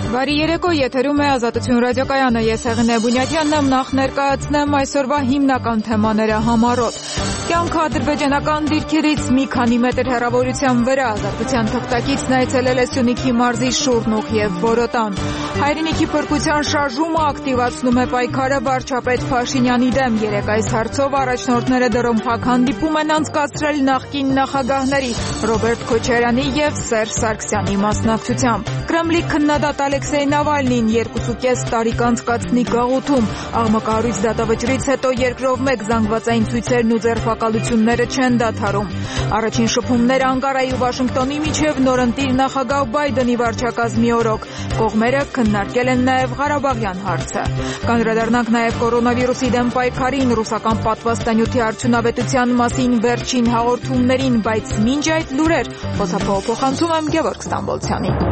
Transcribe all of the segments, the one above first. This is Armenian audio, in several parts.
Բարի երեկո, եթերում է Ազատություն ռադիոկայանը, ես Հեղինե Բունյատյանն եմ, նախ ներկայացնեմ այսօրվա հիմնական թեմաները համառոտ։ Կյանքը ադրբեջանական դիրքերից մի քանի մետր հեռավորության վրա Ազատության թղթակիցն այցելել է Սյունիքի մարզի Շուռնուղ և Բորոտան։ Հայրենիքի փրկության շարժումը ակտիվացնում է պայքարը վարչապետ Փաշինյանի դեմ։ Երեկ այս հարցով առաջնորդները դրոմփակ հանդիպում են անցկացրել նախկին նախագահների Ռոբերտ Քոչարյանի և Սերժ Սարգսյանի մասնակցությամբ։ Կրեմլի քննադատ Ալեքսեյ Նավալնին 2.5 տարի կանցկացնի գաղութում։ Աղմկահարույց դատավճռից հետո երկրով մեկ զանգվածային ցույցերն ու ձերբակալությունները չեն դադարում։ Առաջին շփումները Անկարայի ու Վաշինգտոնի միջև նորընտիր նախագահ Բայդենի վարչակազմի օրոք։ Կողմերը քննարկել են նաև Ղարաբաղյան հարցը։ Կանդրադառնանք նաև կորոնավիրուսի դեմ պայքարին, ռուսական պատվաստանյութի արդյունավետության մասին վերջին հաղորդումներին, բայց մինչ այդ լուրեր փոխանցում եմ Գևորգ Ստամբոլցյանին։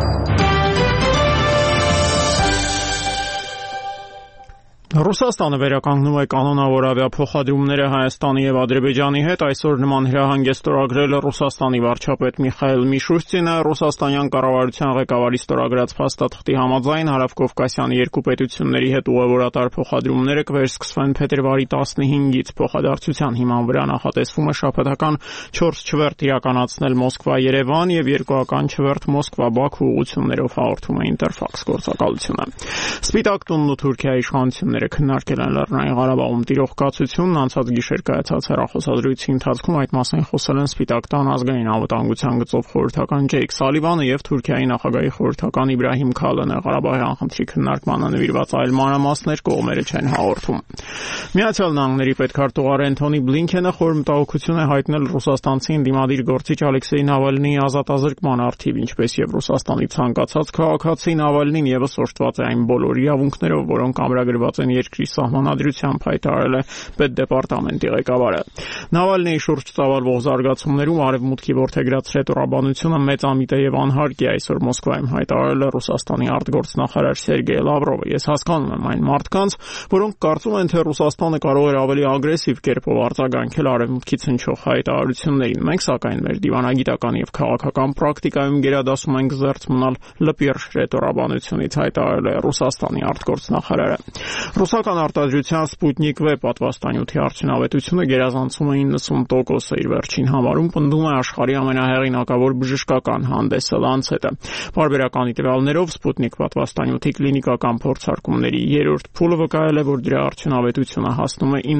Ռուսաստանը վերականգնում է կանոնավոր ավիափոխադրումները Հայաստանի և Ադրբեջանի հետ։ Այսօր նման հրահանգ է ստորագրել Ռուսաստանի վարչապետ Միխայիլ Միշուստինը։ Ռուսաստանյան կառավարության ղեկավարի ստորագրած փաստաթղթի համաձայն Հարավկովկասյան երկու պետությունների հետ ուղևորատար փոխադրումները կվերսկսվեն փետրվարի 15-ից։ Փոխադարձության հիման վրա նախատեսվում է շաբաթական 4 չվերթ իրականացնել Մոսկվա-Երևան և երկուական չվերթ Մոսկվա-Բաքու ուղղություններով, հաղորդում է Ինտերֆաքս գործակալությունը։ Սպիտակ տունն ու Թուրքիայի իշխանությունները քննարկել են Լեռնային Ղարաբաղում տիրող կացությունն։ Անցած գիշեր կայացած հեռախոսազրույցի ընթացքում այդ մասին խոսել են Սպիտակ տան ազգային անվտանգության գծով խորհրդական Ջեյք Սալիվանը և Թուրքիայի նախագահի խորհրդական Իբրահիմ Քալանը։ Ղարաբաղյան խնդրի քննարկմանը նվիրված այլ մանրամասներ կողմերը չեն հաղորդում։ Միացյալ Նահանգների պետքարտուղար Էնթոնի Բլինքենը խոր մտահոգություն է հայտնել ռուսաստանցի ընդդիմադիր գործիչ Ալեքսեյ Նավալնիի ազատազրկման առթիվ, ինչպես և Ռուսաստանի ցանկացած քաղաքացի Նավալնին ևս օժտված է այն բոլոր իրավունքներով, որոնք ամրագրված են երկրի սահմանադրությամբ, հայտարարել է պետդեպարտամենտի ղեկավարը։ Նավալնիի շուրջ ծավալվող զարգացումներում Արևմուտքի որդեգրած ռետորաբանությունը մեծամիտ է և անհարգ է, այսօր Մոսկվայում հայտարարել է Ռուսաստանի արտգործնախարար Սերգեյ Լավրովը։ Ես հասկանում եմ այն մարդկանց, որոնք կարծում են, թե Ռուսաստանը կարող էր ավելի ագրեսիվ կերպով արձագանքել Արևմուտքից հնչող հայտարարություններին։ Մենք սակայն մեր դիվանագիտական և քաղաքական պրակտիկայում գերադասում ենք զերծ մնալ լպիրշ ռետորաբանությունից, հայտարարել է Ռուսաստանի արտգործնախարարը։ Ռուսական արտադրության Սպուտնիկ V պատվաստանյութի արդյունավետությունը գերազանցում է 90% իր վերջին համարում, պնդում է աշխարհի ամենահեղինակավոր բժշկական հանդեսը Lancet-ը։ Պարբերական տվյալներով Սպուտնիկ պատվաստանյութի կլինիկական փորձարկումների երրորդ փուլը վկայել է, որ դրա արդյունավետությունը հասնում է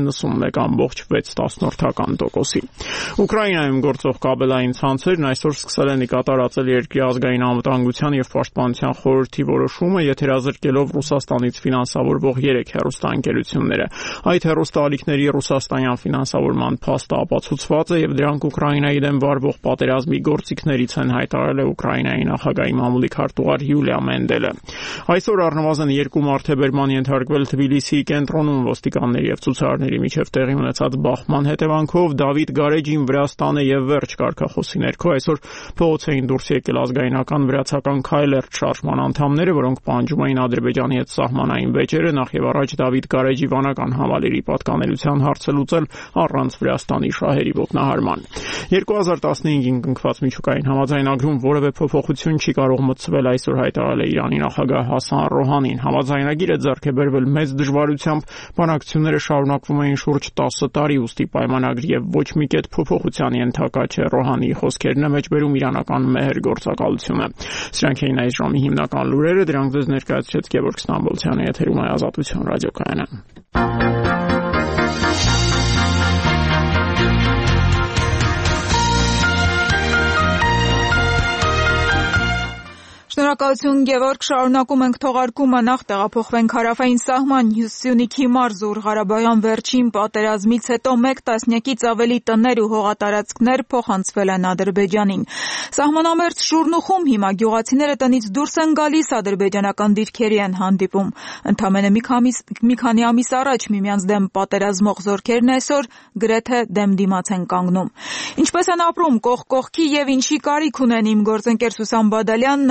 91.6%-ի։ Ուկրաինայում գործող կաբելային ցանցերն այսօր սկսել են կատարածել երկրի ազգային անվտանգության և պաշտպանության խորհրդի որոշումը, եթերազրկելով Ռուսաստանից ֆինանսավորվող 3 հեռուստաընկերությունները։ Այդ հեռուստաալիքների ռուսաստանյան ֆինանսավորման փաստը ապացուցված է և դրանք Ուկրաինայի դեմ վարվող պատերազմի գործիքներից են, հայտարարել է Ուկրաինայի նախագահի մամուլի քարտուղար Յուլիա Մենդելը։ Այսօր առնվազն 2 մարդ է բերման ենթարկվել Թբիլիսիի կենտրոնում ոստիկանների և ցուցարարների միջև տեղի ունեցած բախման հետևանքով Դավիթ Գարեջին Վրաստանը և վերջ կարգախոսի ներքո այսօր փողոց էին դուրս եկել ազգայնական վրացական Քայլերտ շարժման անդամները, որոնք պահանջում էին Ադրբեջանի հետ սահմանային վեճերը նախ եւ առաջ Դավիթ Գարեջի վանական հավալերի պատկանելության հարցը լուծել առանց Վրաստանի շահերի ոտնահարման։ 2015-ին կնքված միջուկային համաձայնագրում որևէ փոփոխություն չի կարող մտցվել, այսօր հայտարարել է Իրանի նախագահ Հասան Ռոհանին։ Համաձայնագիրը ձեռք է բերվել մեծ դժվարությամբ, բանակցությունները շարունակվում էին շուրջ 10 տարի, ուստի պայմանագրի եւ ոչ մի կետ փոփոխության ենթակա չէ։ Ռոհանիի խոսքերն է մեջբերում իրանական մեհեր գործակալությունը։ Սրանք էին այս ժամի հիմնական լուրերը, դրանք ձեզ ներկայացրեց Գևորգ Ստամբոլցյանը, եթերում է Ազատություն ռադիոկայանը։ Շնորհակալություն Գևորգ, շարունակում ենք թողարկումը, նախ տեղափոխվենք հարավային սահման Սյունիքի մարզ, ուր Ղարաբաղյան վերջին պատերազմից հետո 1 տասնյակից ավելի տներ ու հողատարածքներ փոխանցվել են Ադրբեջանին։ Սահմանամերձ Շուռնուխում հիմա գյուղացիները տնից դուրս են գալիս, ադրբեջանական դիրքերի են հանդիպում։ Ընդամենը մի քանի ամիս առաջ միմյանց դեմ պատերազմող զորքերն այսօր գրեթե դեմ դիմաց են կանգնում։ Ինչպես են ապրում կողք կողքի եւ ինչի կարիք ունեն իմ գործընկեր Սուսան Բադալյանն այսօր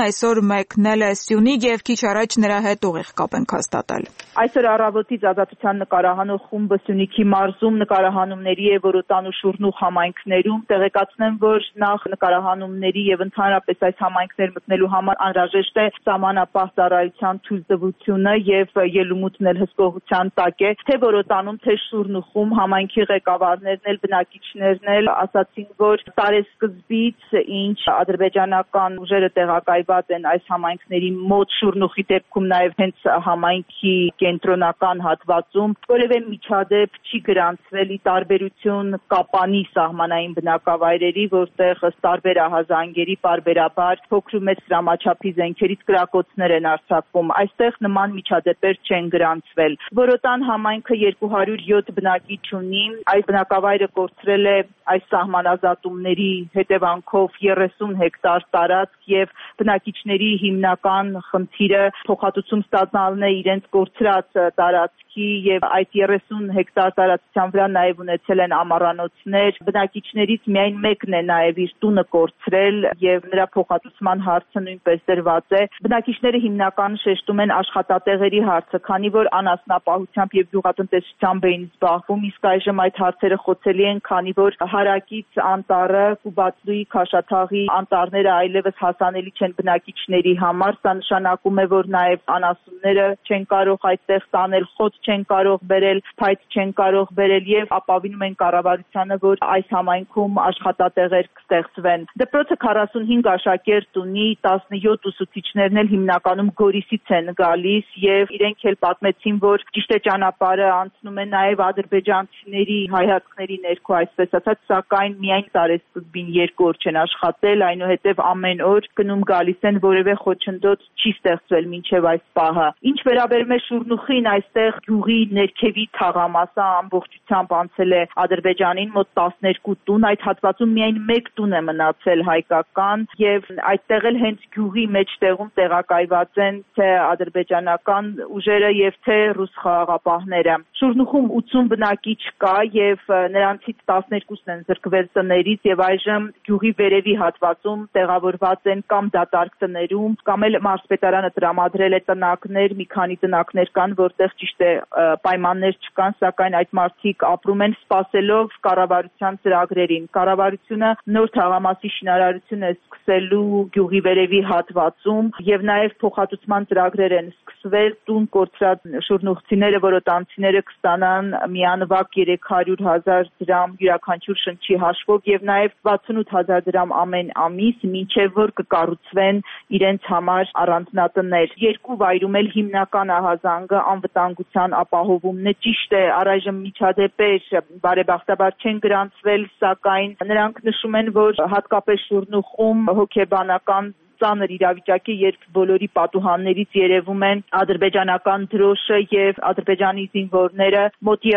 մեկնել է Սյունիք եւ քիչ առաջ նրա հետ ուղիղ կապ ենք հաստատել։ Այսօր առավոտից Ազատության նկարահանող խումբը Սյունիքի մարզում նկարահանումների է Որոտան ու Շուռնուխ համայնքներում։ Տեղեկացնեմ, որ նախ նկարահանումների եւ ընդհանրապես այս համայնքներ մտնելու համար անհրաժեշտ է սահմանապահ ծառայության թույլտվությունը եւ ելումուտն էլ հսկողության տակ է։ Թե Որոտանում, թե Շուռնուխում համայնքի ղեկավարներն էլ բնակիչներն էլ ասացին, որ տարեսկզբից ինչ ադրբեջանական ուժերը տեղակայված են այս համայնքների մոտ, Շուռնուխի դեպքում նաեւ հենց համայնքի կենտրոնական հատվածում որևէ միջադեպ չի գրանցվել ի տարբերություն Կապանի սահմանային բնակավայրերի, որտեղ ըստ տարբեր ահազանգերի պարբերաբար փոքր ու մեծ դրամաչափի զենքերից կրակոցներ են արձակվում։ Այստեղ նման միջադեպեր չեն գրանցվել։ Որոտան համայնքը 207 բնակիչ ունի, այս բնակավայրը կորցրել է այս սահմանազատումների հետևանքով 30 հեկտար տարածք եւ բնակիչների հիմնական խնդիրը փոխհատուցում ստանալն է իրենց կորցրած տարածքի եւ այդ 30 հեկտար տարածության վրա նաեւ ունեցել են ամառանոցներ։ Բնակիչներից միայն մեկն է նաեւ իր տունը կորցրել եւ նրա փոխհատուցման հարցը նույնպես դրված է։ Բնակիչները հիմնականում շեշտում են աշխատատեղերի հարցը, քանի որ անասնապահությամբ եւ գյուղատնտեսությամբ էին զբաղվում, իսկ այժմ այդ հարցերը խոցելի են, քանի որ հարակից անտառը, Կուբացլուի, Քաշաթաղի անտառները այլևս հասանելի չեն բնակիչների համար։ Սա նշանակում է, որ նաեւ անասունները չեն կարող այդտեղ տանել, խոտ չեն կարող բերել, փայտ չեն կարող բերել եւ ապավինում են կառավարությանը, որ այս համայնքում աշխատատեղեր կստեղծվեն։ Դպրոցը 45 աշակերտ ունի, 17 ուսուցիչներն էլ հիմնականում Գորիսից են գալիս եւ իրենք էլ պատմեցին, որ ճիշտ է ճանապարհը անցնում է նաեւ ադրբեջանցիների հայացքների ներքո, այսպես ասած, սակայն միայն տարեսկզբին 2 օր չեն աշխատել, այնուհետև ամեն օր գնում գալիս են, որևէ խոչընդոտ չի ստեղծվել մինչև այս պահը։ Ինչ վերաբերում է Շուռնուխին, այստեղ գյուղի ներքևի թաղամասը ամբողջությամբ անցել է Ադրբեջանին, մոտ 12 տուն, այդ հատվածում միայն 1 տուն է մնացել հայկական եւ այդտեղ էլ հենց գյուղի մեջտեղում տեղակայված են թե ադրբեջանական ուժերը եւ թե ռուս խաղաղապահները։ Շուռնուխում 80 բնակիչ կա եւ նրանցից 12-ն են զրկվել տներից եւ այժմ գյուղի վերևի հատվածում տեղավորված են կամ դատարկ տներում, կամ էլ մարզպետարանը տրամադրել է տնակներ, մի քանի տնակներ կան, որտեղ ճիշտ է պայմաններ չկան, սակայն այդ մարդիկ ապրում են սպասելով կառավարության ծրագրերին։ Կառավարությունը նոր թաղամասի շինարարություն է սկսելու գյուղի վերևի հատվածում եւ նաեւ փոխհատուցման ծրագրեր են սկսվել, տուն կորցրած շուռնուխցիները, որոտանցիները կստանան միանվագ 300,000 դրամ յուրաքանչյուր շնչի հաշվով եւ նաեւ 68,000 դրամ ամեն ամիս, մինչեւ որ կկառուցվեն իրենց համար առանձնատներ։ Երկու վայրում էլ հիմնական ահազանգը անվտանգության ապահովումն է։ Ճիշտ է, առայժմ միջադեպեր բարեբախտաբար չեն գրանցվել, սակայն նրանք նշում են, որ հատկապես Շուռնուխում հոգեբանական ծանր իրավիճակի, երբ բոլորի պատուհաններից երևում են ադրբեջանական դրոշը եւ Ադրբեջանի զինվորները, մոտ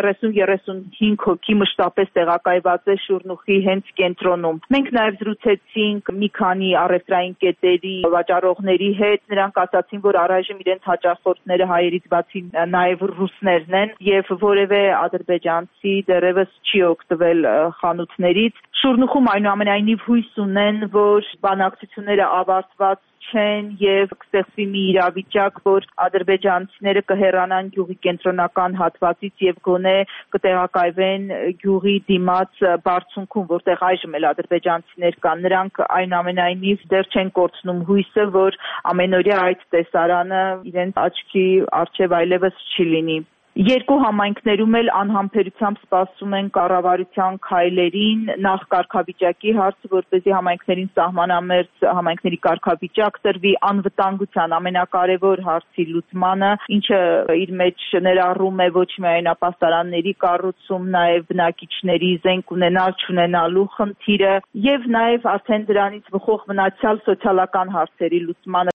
30-35 հոգի մշտապես տեղակայված է Շուռնուխի հենց կենտրոնում։ Մենք նաեւ զրուցեցինք մի քանի առևտրային կետերի վաճառողների հետ, նրանք ասացին, որ առայժմ իրենց հաճախորդները հայերից բացի նաեւ ռուսներն են եւ որևէ ադրբեջանցի դեռևս չի օգտվել խանութներից։ Շուռնուխում այնուամենայնիվ հույս ունեն, որ բանակցությունները ավարտված չեն եւ կստեղծվի մի իրավիճակ, որ ադրբեջանցիները կհեռանան գյուղի կենտրոնական հատվածից եւ գոնե կտեղակայվեն գյուղի դիմաց բարձունքում, որտեղ այժմ էլ ադրբեջանցիներ կան։ Նրանք այնուամենայնիվ դեռ չեն կորցնում հույսը, որ ամենօրյա այդ տեսարանը իրենց աչքի առջեւ այլևս չի լինի։ Երկու համայնքներում էլ անհամբերությամբ սպասում են կառավարության քայլերին, նախ կարգավիճակի հարցը, որպեսզի համայնքներին սահմանամերձ համայնքների կարգավիճակ տրվի, անվտանգության ամենակարևոր հարցի լուծմանը, ինչը իր մեջ ներառում է ոչ միայն ապաստարանների կառուցում, նաև բնակիչների զենք ունենալ չունենալու խնդիրը եւ նաև արդեն դրանից բխող մնացյալ սոցիալական հարցերի լուծմանը։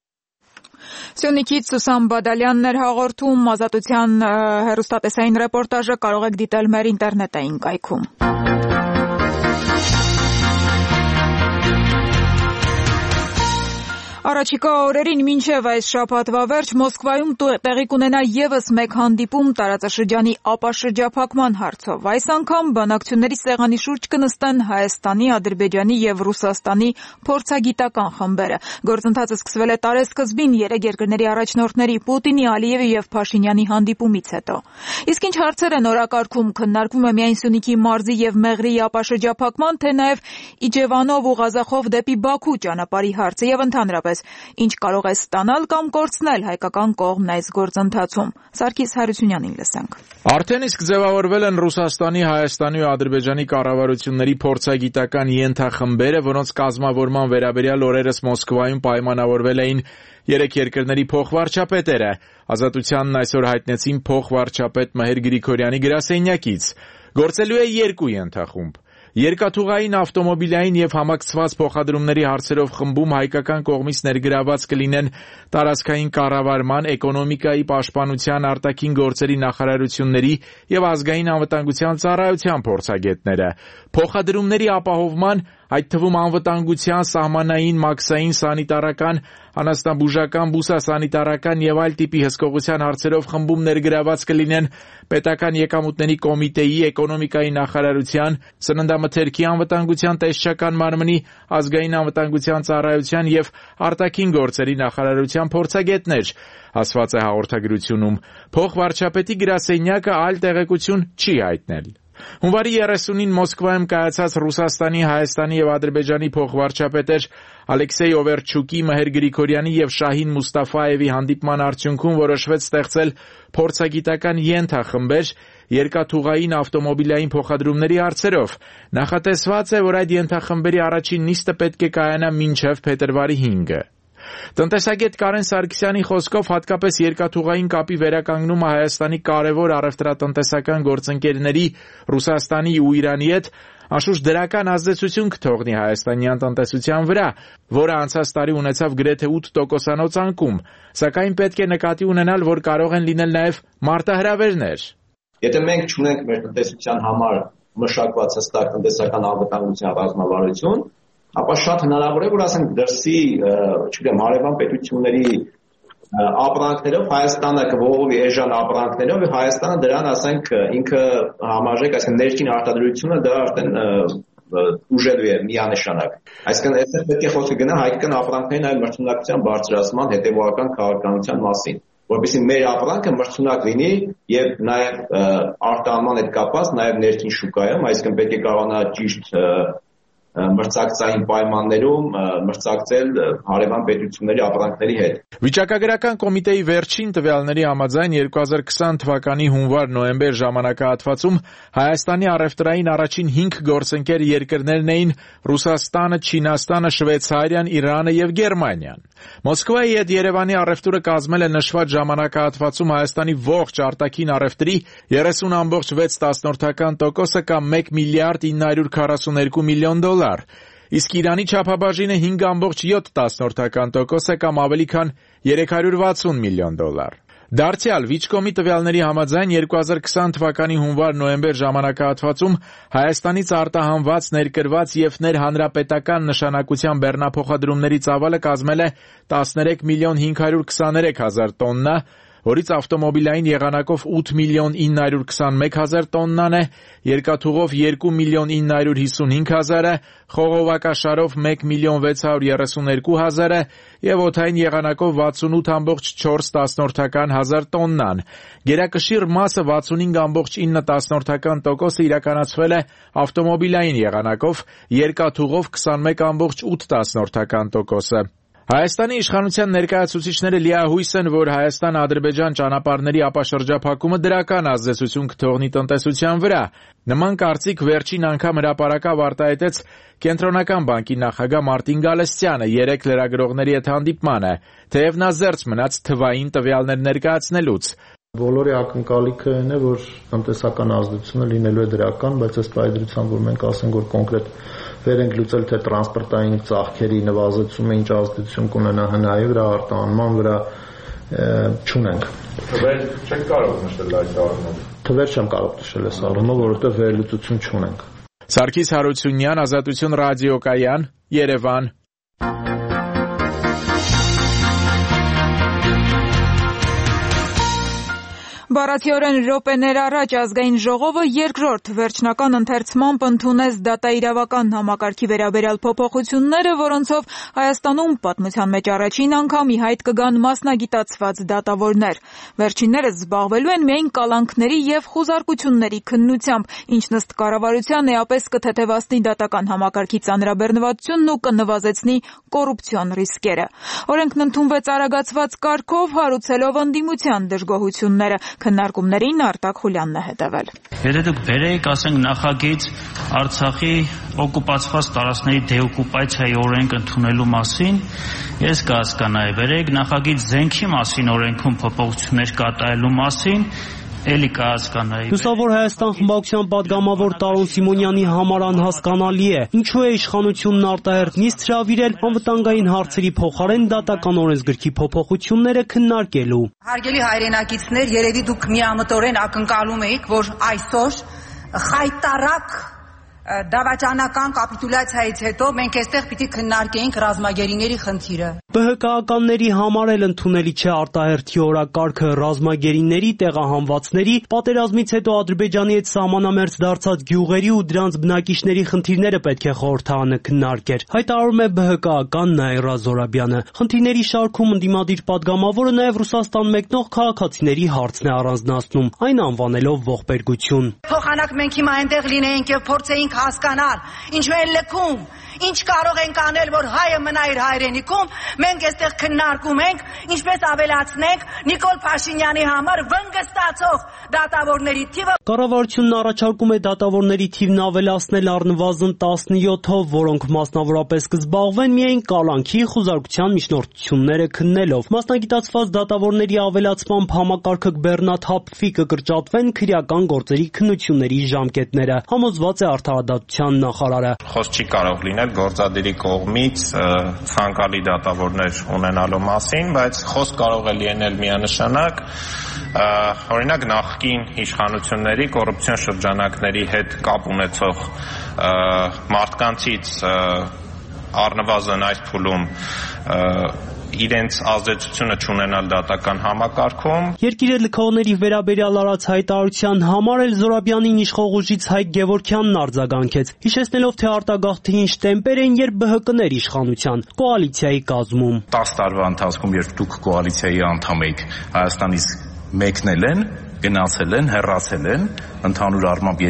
Սյունիքից Սուսան Բադալյանն էր հաղորդում, Ազատության հեռուստատեսային ռեպորտաժը կարող եք դիտել մեր ինտերնետային կայքում։ Առաջիկա օրերին մինչև այս շաբաթվա վերջ Մոսկվայում տեղի կունենա ևս մեկ հանդիպում տարածաշրջանի ապաշրջափակման հարցով։ Այս անգամ բանակցությունների սեղանի շուրջ կնստեն Հայաստանի, Ադրբեջանի եւ Ռուսաստանի փորձագիտական խմբերը։ Գործընթացը սկսվել է տարեսկզբին երեք երկրների առաջնորդների Պուտինի, Ալիևի եւ Փաշինյանի հանդիպումից հետո։ Իսկ ինչ հարցեր են օրակարգում, քննարկվում է միայն Սյունիքի մարզի եւ Մեղրիի ապաշրջափակման, թե նաեւ Իջևանով ու Ղազախով դեպի Բաքու ճանապարհի հարցը եւ ընդհանրապես ինչ կարող է ստանալ կամ կորցնել հայկական կողմն այս գործընթացում։ Սարգիս Հարությունյանին լսենք։ Արդեն իսկ ձևավորվել են Ռուսաստանի, Հայաստանի ու Ադրբեջանի կառավարությունների փորձագիտական ենթախմբերը, որոնց կազմավորման վերաբերյալ օրերս Մոսկվայում պայմանավորվել էին երեք երկրների փոխվարչապետերը։ Ազատությանն այսօր հայտնեցին փոխվարչապետ Մհեր Գրիգորյանի գրասենյակից։ Գործելու է երկու ենթախումբ։ Երկաթուղային, ավտոմոբիլային եւ համակցված փոխադրումների հարցերով խմբում հայկական կողմից ներգրաված կլինեն տարածքային կառավարման, էկոնոմիկայի, պաշտպանության, արտաքին գործերի նախարարությունների եւ ազգային անվտանգության ծառայության փորձագետները։ Փոխադրումների ապահովման, այդ թվում անվտանգության, սահմանային, մաքսային, սանիտարական, անասնաբուժական, բուսասանիտարական եւ այլ տիպի հսկողության հարցերով խմբում ներգրաված կլինեն պետական եկամուտների կոմիտեի, էկոնոմիկայի նախարարության, սննդամթերքի անվտանգության տեսչական մարմնի, ազգային անվտանգության ծառայության եւ արտաքին գործերի նախարարության փորձագետներ, ասված է հաղորդագրությունում։ Փոխվարչապետի գրասենյակը այլ տեղեկություն չի հայտնել։ Հունվարի 30-ին Մոսկվայում կայացած Ռուսաստանի, Հայաստանի եւ Ադրբեջանի փոխվարչապետեր Ալեքսեյ Օվերչուկի, Մհեր Գրիգորյանի եւ Շահին Մուստաֆայևի հանդիպման արդյունքում որոշվեց ստեղծել փորձագիտական ենթախմբեր երկաթուղային, ավտոմոբիլային փոխադրումների հարցերով։ Նախատեսված է, որ այդ ենթախմբերի առաջին նիստը պետք է կայանա մինչև փետրվարի 5-ը։ Տնտեսագետ Կարեն Սարգսյանի խոսքով հատկապես երկաթուղային կապի վերականգնումը Հայաստանի կարևոր առևտրատնտեսական գործընկերների Ռուսաստանի ու Իրանի հետ անշուշտ դրական ազդեցություն կթողնի հայաստանյան տնտեսության վրա, որը անցած տարի ունեցավ գրեթե 8%-անոց անկում, սակայն պետք է նկատի ունենալ, որ կարող են լինել նաև մարտահրավերներ։ Եթե մենք չունենք մեր տնտեսության համար մշակված հստակ տնտեսական անվտանգության ռազմավարություն, ապա շատ հնարավոր է, որ ասենք դրսի, չգիտեմ, հարևան պետությունների ապրանքներով Հայաստանը կողովի էժան ապրանքներով, եւ Հայաստանը դրան, ասենք, ինքը համարժեք, այսինքն ներքին արտադրությունը դա արդեն ուժելու է միանշանակ։ Այսինքն այստեղ պետք է խոսքը գնա հայկական ապրանքների այլ մրցունակության բարձրացման հետևողական քաղաքականության մասին, որովհետեւ մեր ապրանքը մրցունակ լինի եւ նաեւ արտահանման հետ կապված նաեւ ներքին շուկայում, այսինքն պետք է կարողանա ճիշտ մրցակցային պայմաններում մրցակցել հարևան պետությունների ապրանքների հետ։ Վիճակագրական կոմիտեի վերջին տվյալների համաձայն 2020 թվականի հունվար-նոյեմբեր ժամանակահատվածում Հայաստանի առևտրային առաջին 5 գործընկեր երկրներն էին Ռուսաստանը, Չինաստանը, Շվեյցարիան, Իրանը եւ Գերմանիան։ Մոսկվայի հետ Երևանի առևտուրը կազմել է նշված ժամանակահատվածում Հայաստանի ողջ արտաքին առևտրի 30.6%-ը կամ 1 միլիարդ 942 միլիոն դոլար։ Իսկ Իրանի չափաբաժինը 5.7%-ը կամ ավելի քան 360 միլիոն դոլար։ Դարձյալ Վիճկոմի տվյալների համաձայն 2020 թվականի հունվար-նոյեմբեր ժամանակահատվածում Հայաստանից արտահանված, ներկրված եւ ներհանրապետական նշանակության բեռնափոխադրումների ծավալը կազմել է 13 միլիոն 523 հազար տոննա, որից ավտոմոբիլային եղանակով 8 միլիոն 921 հազար տոննան է, երկաթուղով 2 միլիոն 955 հազարը, խողովակաշարով 1 միլիոն 632 հազարը եւ օդային եղանակով 68.4 հազար տոննան։ Գերակշիռ մասը 65.9% իրականացվել է ավտոմոբիլային եղանակով, երկաթուղով 21.8%։ Հայաստանի իշխանության ներկայացուցիչները լիահույս են, որ Հայաստան-Ադրբեջան ճանապարհների ապաշրջափակումը դրական ազդեցություն կթողնի տնտեսության վրա։ Նման կարծիք վերջին անգամ հրապարակավ արտահայտեց Կենտրոնական բանկի նախագահ Մարտին Գալստյանը երեք լրագրողների հետ հանդիպմանը, թեև նա զերծ մնաց թվային տվյալներ ներկայացնելուց։ Բոլորի ակնկալիքը այն է, որ տնտեսական ազդեցությունը լինելու է դրական, բայց ըստ պայմանավորության, որ մենք ասենք, որ կոնկրետ վեր ենք լուծել, թե տրանսպորտային ծախսերի նվազեցումը ինչ ազդեցություն կունենա ՀՆԱ-ի վրա, արտահանման վրա, չունենք։ Թվեր չեք կարող նշել այդ առումով։ Թվեր չեմ կարող նշել այս առումով, որովհետև վերլուծություն չունենք։ Սարգիս Հարությունյան, Ազատություն ռադիոկայան, Երևան։ Բառացիորեն րոպեներ առաջ ազգային ժողովը երկրորդ վերջնական ընթերցմամբ ընդունեց դատաիրավական համակարգի վերաբերյալ փոփոխությունները, որոնցով Հայաստանում պատմության մեջ առաջին անգամ ի հայտ կգան մասնագիտացված դատավորներ։ Վերջիններս զբաղվելու են միայն կալանքների եւ խուզարկությունների քննությամբ, ինչն ըստ կառավարության էապես կթեթևացնի դատական համակարգի ծանրաբեռնվածությունն ու կնվազեցնի կոռուպցիոն ռիսկերը։ Օրենքն ընդունվեց արագացված կարգով, հարուցելով ընդդիմության դժգոհությունները։ Քննարկումներին Արտակ Խուլյանն է հետևել։ Եթե դուք բերեիք, ասենք, նախագիծ Արցախի օկուպացված տարածքների դեօկուպացիայի օրենք ընդունելու մասին, ես կհասկանայի։ Բերեիք նախագիծ զենքի մասին օրենքում փոփոխություններ կատարելու մասին, էլի կհասկանայի։ Լուսավոր Հայաստան խմբակցության պատգամավոր Տարոն Սիմոնյանի համար անհասկանալի է, ինչու է իշխանությունն արտահերթ նիստ հրավիրել անվտանգային հարցերի փոխարեն դատական օրենսգրքի փոփոխությունները քննարկելու։ Հարգելի հայրենակիցներ, երևի դուք միամտորեն ակնկալում եք, որ այսօր խայտարակ դավաճանական կապիտուլյացիայից հետո մենք այստեղ պիտի քննարկեինք ռազմագերիների խնդիրը։ ԲՀԿ-ականների համար էլ ընդունելի չէ արտահերթի օրակարգը ռազմագերիների, տեղահանվածների, պատերազմից հետո Ադրբեջանի հետ սահմանամերձ դարձած գյուղերի ու դրանց բնակիչների խնդիրները պետք է խորհրդարանը քննարկեր, հայտարարում է ԲՀԿ-ական Նաիրա Զորաբյանը։ Խնդիրների շարքում ընդդիմադիր պատգամավորը նաև Ռուսաստան մեկնող քաղաքացիների հարցն է առանձնացնում, այն անվանելով ողբերգություն։ Փոխանակ մենք հիմա այնտեղ լինեինք եւ փորձեինք հասկանալ, ինչու են լքում, ինչ կարող ենք անել, որ հայը մնա իր հայրենիքում, մենք այստեղ քննարկում ենք, ինչպես ավելացնենք Նիկոլ Փաշինյանի համար վնգստացող դատավորների թիվը։ Կառավարությունն առաջարկում է դատավորների թիվն ավելացնել առնվազն 17-ով, որոնք մասնավորապես կզբաղվեն միայն կալանքի խուզարկության միջնորդությունները քննելով։ Մասնագիտացված դատավորների ավելացմամբ համակարգը կբեռնաթափվի, կկրճատվեն քրեական գործերի քննությունների ժամկետները, համոզված է Արդարադատության նախարարը։ Խոսք չի կարող լինել գործադիրի կողմից ցանկալի դատավորներ ունենալու մասին, բայց խոսք կարող է լինել միանշանակ օրինակ նախկին իշխանությունների կոռուպցիոն շրջանակների հետ կապ ունեցող մարդկանցից առնվազն այս փուլում իրենց ազդեցությունը չունենալ դատական համակարգում։ Երկիրը լքողների վերաբերյալ արած հայտարարության համար էլ Զորաբյանին իշխող ուժից Հայկ Գևորգյանն արձագանքեց, հիշեցնելով, թե արտագաղթի ինչ տեմպեր էին, երբ ԲՀԿ-ներ իշխանության կոալիցիայի կազմում։ 10 տարվա ընթացքում, երբ դուք կոալիցիայի անդամ եք, Հայաստանից մեկնել են, գնացել են, հեռացել են, ընդհանուր առմամբ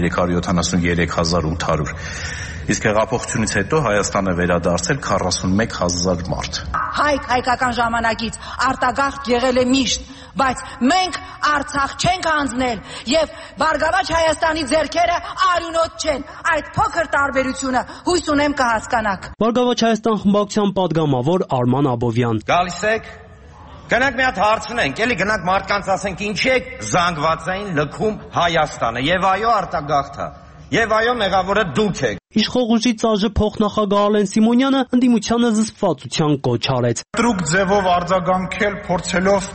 373,800 Իսկ հեղափոխությունից հետո Հայաստանը վերադարձել 41,000 մարդ։ Հայկական ժամանակից արտագաղթ եղել է միշտ, բայց մենք Արցախ չենք հանձնել եւ Բարգավաճ Հայաստանի ձեռքերը արյունոտ չեն։ Այդ փոքր տարբերությունը հույս ունեմ կհասկանաք։ Բարգավաճ Հայաստան խմբակցության պատգամավոր Արման Աբովյան։ Գալիս եք, գնանք մի հատ հարցնենք, էլի գնանք մարդկանց ասենք ինչի եք զանգվածային լքում Հայաստանը եւ այո արտագաղթա։ Եվ այո, մեղավորը դուք եք։ Իշխող ուժի ԱԺ փոխնախագահ Ալեն Սիմոնյանը ընդդիմությանը զսպվածության կոչ արեց։ Տրուկ ձևով արձագանքել, փորձելով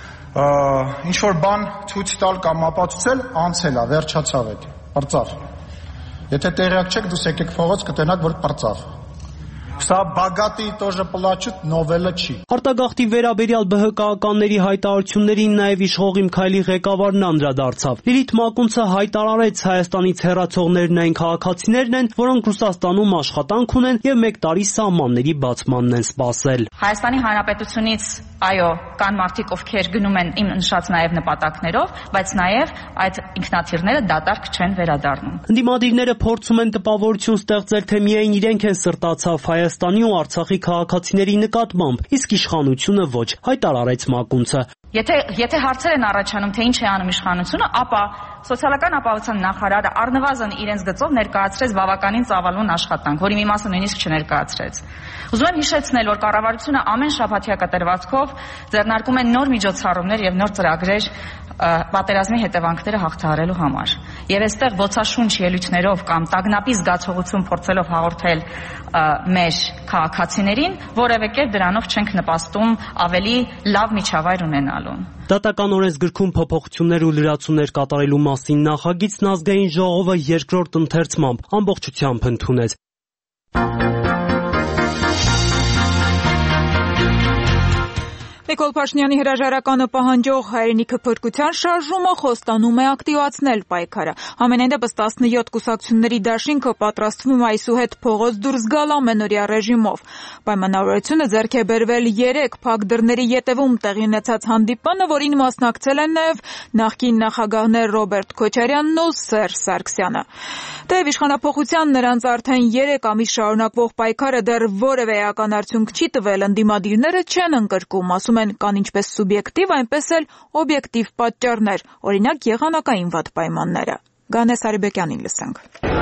ինչ-որ բան ցույց տալ կամ ապացուցել, անցել է, վերջացավ է, պրծավ։ Եթե տեղյակ չեք, դուք եկեք փողոց կտենաք, որ պրծավ։ Սա բագատի тоже плачут, նովելը չի։ Արտագաղթի վերաբերյալ ԲՀԿ-ականների հայտարարություններին նաև իշխող Իմ Քայլի ղեկավարն անդրադարձավ։ Լիլիթ Մակունցը հայտարարեց, Հայաստանից հեռացողներն այն քաղաքացիներն են, որոնք Ռուսաստանում աշխատանք ունեն եւ 1 տարի սահմանների բացմանն են սպասել։ Հայաստանի Հանրապետությունից այո, կան մարդիկ, ովքեր գնում են իմ նշած նաև նպատակներով, բայց նաև այդ ինքնաթիռները դատարկ չեն վերադառնում։ Ընդդիմադիրները փորձում են տպավորություն ստեղծել, թե միայն իրենք են սրտացավ Հայաստանի ու Արցախի քաղաքացիների նկատմամբ, իսկ իշխանությունը ոչ, հայտարարեց Մակունցը։ Եթե հարցեր են առաջանում, թե ինչ է անում իշխանությունը, ապա Սոցիալական ապահովության նախարարը առնվազն իրենց գծով ներկայացրեց բավականին ծավալուն աշխատանք, որի մի մասը նույնիսկ չներկայացրեց։ Ուզում եմ հիշեցնել, որ կառավարությունը ամեն շաբաթյա կտրվածքով ձեռնարկում է նոր միջոցառումներ եւ նոր ծրագրեր պատերազմի հետևանքները հաղթահարելու համար։ Եվ այստեղ ոցաշունչ ելույթներով կամ տագնապի զգացողություն փորձելով հաղորդել մեր քաղաքացիներին, որևէ կերպ դրանով չենք նպաստում ավելի լավ միջավայր ունենալուն։ Դատական օրենսգրքում փոփոխություններ ու լրացումներ կատարելու մասին նախագիծն ազգային ժողովը երկրորդ ընթերցմամբ ամբողջությամբ ընդունեց։ Մի Նիկոլ Փաշինյանի հրաժարականը պահանջող հայրենիքը փրկության շարժումը խոստանում է ակտիվացնել պայքարը։ Համենայն դեպս 17 կուսակցությունների դաշինքը պատրաստվում է այսուհետ փողոց դուրս գալ ամենօրյա ռեժիմով։ Պայմանավորությունը ձեռք է բերվել 3 փակ դռների ետևում տեղի ունեցած հանդիպանը, որին մասնակցել են նաև նախկին նախագահներ Ռոբերտ Քոչարյանն ու Սերժ Սարգսյանը։ Թեև իշխանափոխության նրանց արդեն 3 ամիս շարունակվող պայքարը դեռ որևէ էական արդյունք չի տվել, ընդդիմադիրները չեն ընկրկում, ասում են կան ինչպես սուբյեկտիվ, այնպես էլ օբյեկտիվ պատճառներ, օրինակ եղանակային վատ պայմանները։ Գանես Արիբեկյանին լսենք։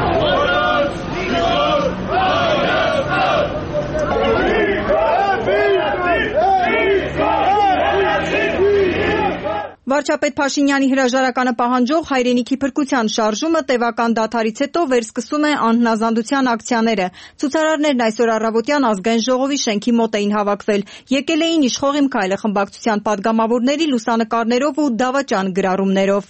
Վարչապետ Փաշինյանի հրաժարականը պահանջող հայրենիքի փրկության շարժումը տևական դադարից հետո վերսկսում է անհնազանդության ակցիաները։ Ցուցարարներն այսօր առավոտյան ազգային ժողովի շենքի մոտ էին հավաքվել։ Եկել էին իշխող Իմ քայլը խմբակցության падգամավորների լուսանկարներով ու դավաճան գրառումներով։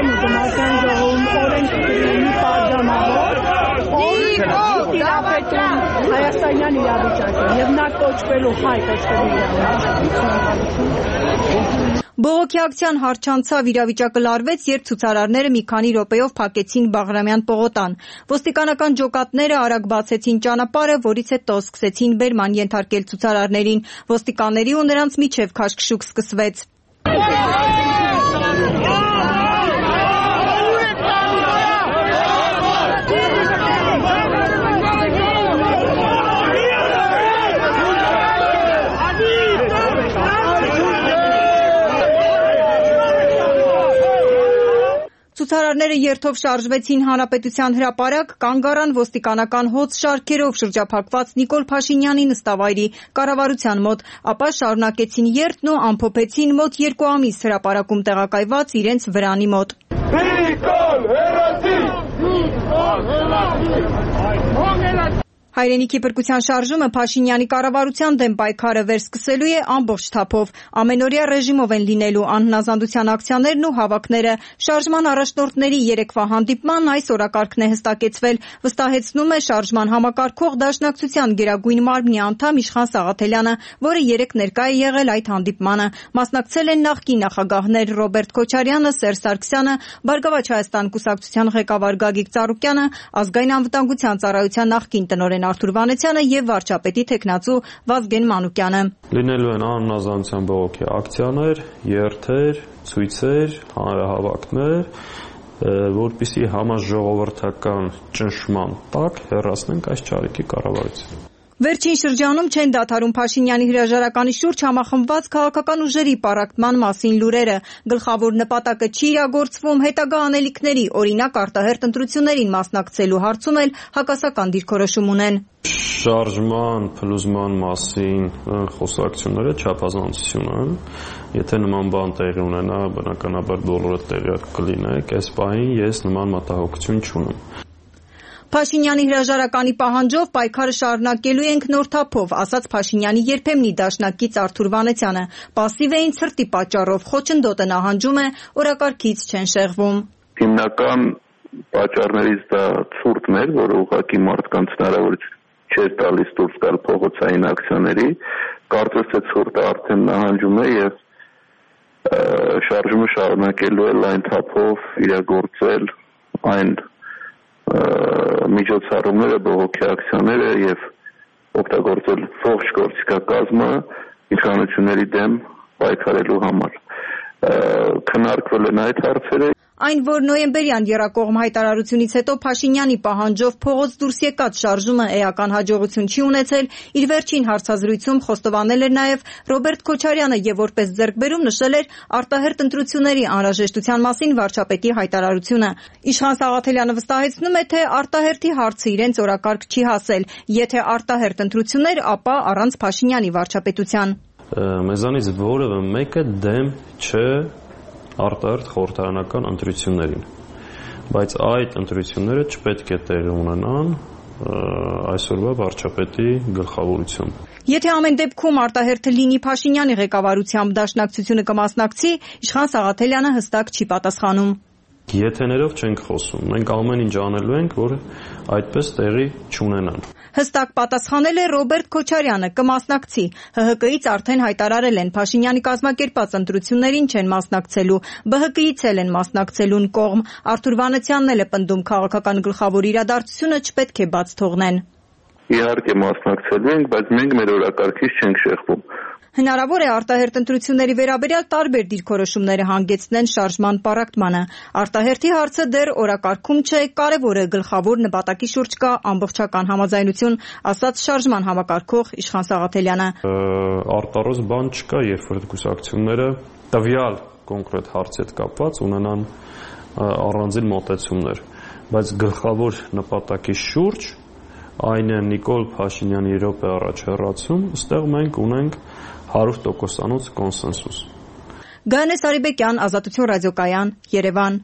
Հայաստանյան իրավիճակը եւ նա կոչվելու հայ կոչվելու Բողոքի ակցիան հարչանցավ, իրավիճակը լարվեց, երբ ցուցարարները մի քանի րոպեով փակեցին Բաղրամյան պողոտան։ Ոստիկանական ջոկատները արագ բացեցին ճանապարհը, որից հետո սկսեցին բերման ենթարկել ցուցարարներին։ Ոստիկանների ու նրանց միջև քաշքշուկ սկսվեց։ Ցուցարարները երթով շարժվեցին Հանրապետության հրապարակ, կանգ առան ոստիկանական հոծ շարքերով շրջափակված Նիկոլ Փաշինյանի նստավայրի կառավարության մոտ, ապա շարունակեցին երթն ու ամփոփեցին մոտ 2 ամիս հրապարակում տեղակայված իրենց վրանի մոտ։ Հայրենիքի փրկության շարժումը Փաշինյանի կառավարության դեմ պայքարը վերսկսելու է ամբողջ թափով։ Ամենօրյա ռեժիմով են լինելու անհնազանդության ակցիաներն ու հավաքները։ Շարժման առաջնորդների երեկվա հանդիպման այս օրակարգն է հստակեցվել, վստահեցնում է շարժման համակարգող դաշնակցության գերագույն մարմնի անդամ Իշխան Սաղաթելյանը, որը երեկ ներկա է եղել այդ հանդիպմանը։ Մասնակցել են նախկին նախագահներ Ռոբերտ Քոչարյանը, Սերժ Սարգսյանը, Բարգավաճ Հայաստան կուսակցության ղեկավար Գագիկ Ծառուկյանը, Ազգային անվտանգության ծառայության նախկին տնօրեն Արթուր Վանեցյանը եւ վարչապետի թեկնածու Վազգեն Մանուկյանը։ Լինելու են անհնազանդության բողոքի ակցիաներ, երթեր, ցույցեր, հանրահավաքներ, որպեսզի համաժողովրդական ճնշման տակ հեռացնենք այս ճարիքի կառավարությունը։ Վերջին շրջանում չեն դադարում Փաշինյանի հրաժարականի շուրջ համախմբված քաղաքական ուժերի պառակտման մասին լուրերը։ Գլխավոր նպատակը չի իրագործվում հետագա անելիքների, օրինակ արտահերթ ընտրություններին մասնակցելու հարցում էլ հակասական դիրքորոշում ունեն։ Շարժման, փլուզման մասին խոսակցությունները չափազանցություն են։ Եթե նման բան տեղի ունենա, բնականաբար բոլորը տեղյակ կլինեք, այս պահին ես նման մտահոգություն չունեմ։ Փաշինյանի հրաժարականի պահանջով պայքարը շարունակելու ենք նոր թափով, ասաց Փաշինյանի երբեմնի դաշնակից Արթուր Վանեցյանը։ Պասիվ էին ցրտի պատճառով, խոչընդոտը նահանջում է, օրակարգից չեն շեղվում։ Հիմնական պատճառներից դա ցուրտն էր, որը ուղղակի մարդկանց հնարավորություն չէր տալիս դուրս գալ փողոցային ակցիաների, կարծես թե ցուրտը արդեն նահանջում է եւ շարժումը շարունակելու է լայն թափով իրագործել այն միջոցառումները, բողոքի ակցիաները եւ օգտագործել ողջ գործիքակազմը իշխանությունների դեմ պայքարելու համար։ Քննարկվել են այդ հարցերը։ Այն, որ նոյեմբերյան եռակողմ հայտարարությունից հետո Փաշինյանի պահանջով փողոց դուրս եկած շարժումը էական հաջողություն չի ունեցել, իր վերջին հարցազրույցում խոստովանել էր նաև Ռոբերտ Քոչարյանը եւ որպես ձեռքբերում նշել էր արտահերթ ընտրությունների անհրաժեշտության մասին վարչապետի հայտարարությունը։ Իշխան Սաղաթելյանը վստահեցնում է, թե արտահերթի հարցը իրենց օրակարգ չի հասել, եթե արտահերթ ընտրություններ, ապա առանց Փաշինյանի վարչապետության։ Մեզանից որևէ մեկը դեմ չէ արտահերթ խորհրդարանական ընտրություններին, բայց այդ ընտրությունները չպետք է տեղի ունենան այսօրվա վարչապետի գլխավորությամբ։ Եթե ամեն դեպքում արտահերթը լինի Փաշինյանի ղեկավարությամբ, դաշնակցությունը կմասնակցի, Իշխան Սաղաթելյանը հստակ չի պատասխանում։ Եթեներով չենք խոսում, մենք ամեն ինչ անելու ենք, որ այդպես տեղի չունենան։ Հստակ պատասխանել է Ռոբերտ Քոչարյանը, կմասնակցի։ ՀՀԿ-ից արդեն հայտարարել են, Փաշինյանի կազմակերպած ընտրություններին չեն մասնակցելու, ԲՀԿ-ից էլ են մասնակցելուն կողմ։ Արթուր Վանեցյանն էլ է պնդում, քաղաքական գլխավոր իրադարձությունը չպետք է բաց թողնեն։ Իհարկե մասնակցելու ենք, բայց մենք մեր օրակարգից չենք շեղվում։ Հնարավոր է արտահերթ ընտրությունների վերաբերյալ տարբեր դիրքորոշումները հանգեցնեն շարժման պառակտմանը։ Արտահերթի հարցը դեռ օրակարգում չէ, կարևորը գլխավոր նպատակի շուրջ կա ամբողջական համաձայնություն, ասաց շարժման համակարգող Իշխան Սաղաթելյանը։ Արտարոց բան չկա, երբ որ կուսակցությունները տվյալ կոնկրետ հարցի հետ կապված ունենան առանձին մոտեցումներ, բայց գլխավոր նպատակի շուրջ այն է Նիկոլ Փաշինյանի րոպե առաջհեռացում, այստեղ մենք ունենք 100%-անոց կոնսենսուս։ Գայանե Սարիբեկյան, Ազատություն ռադիոկայան, Երևան։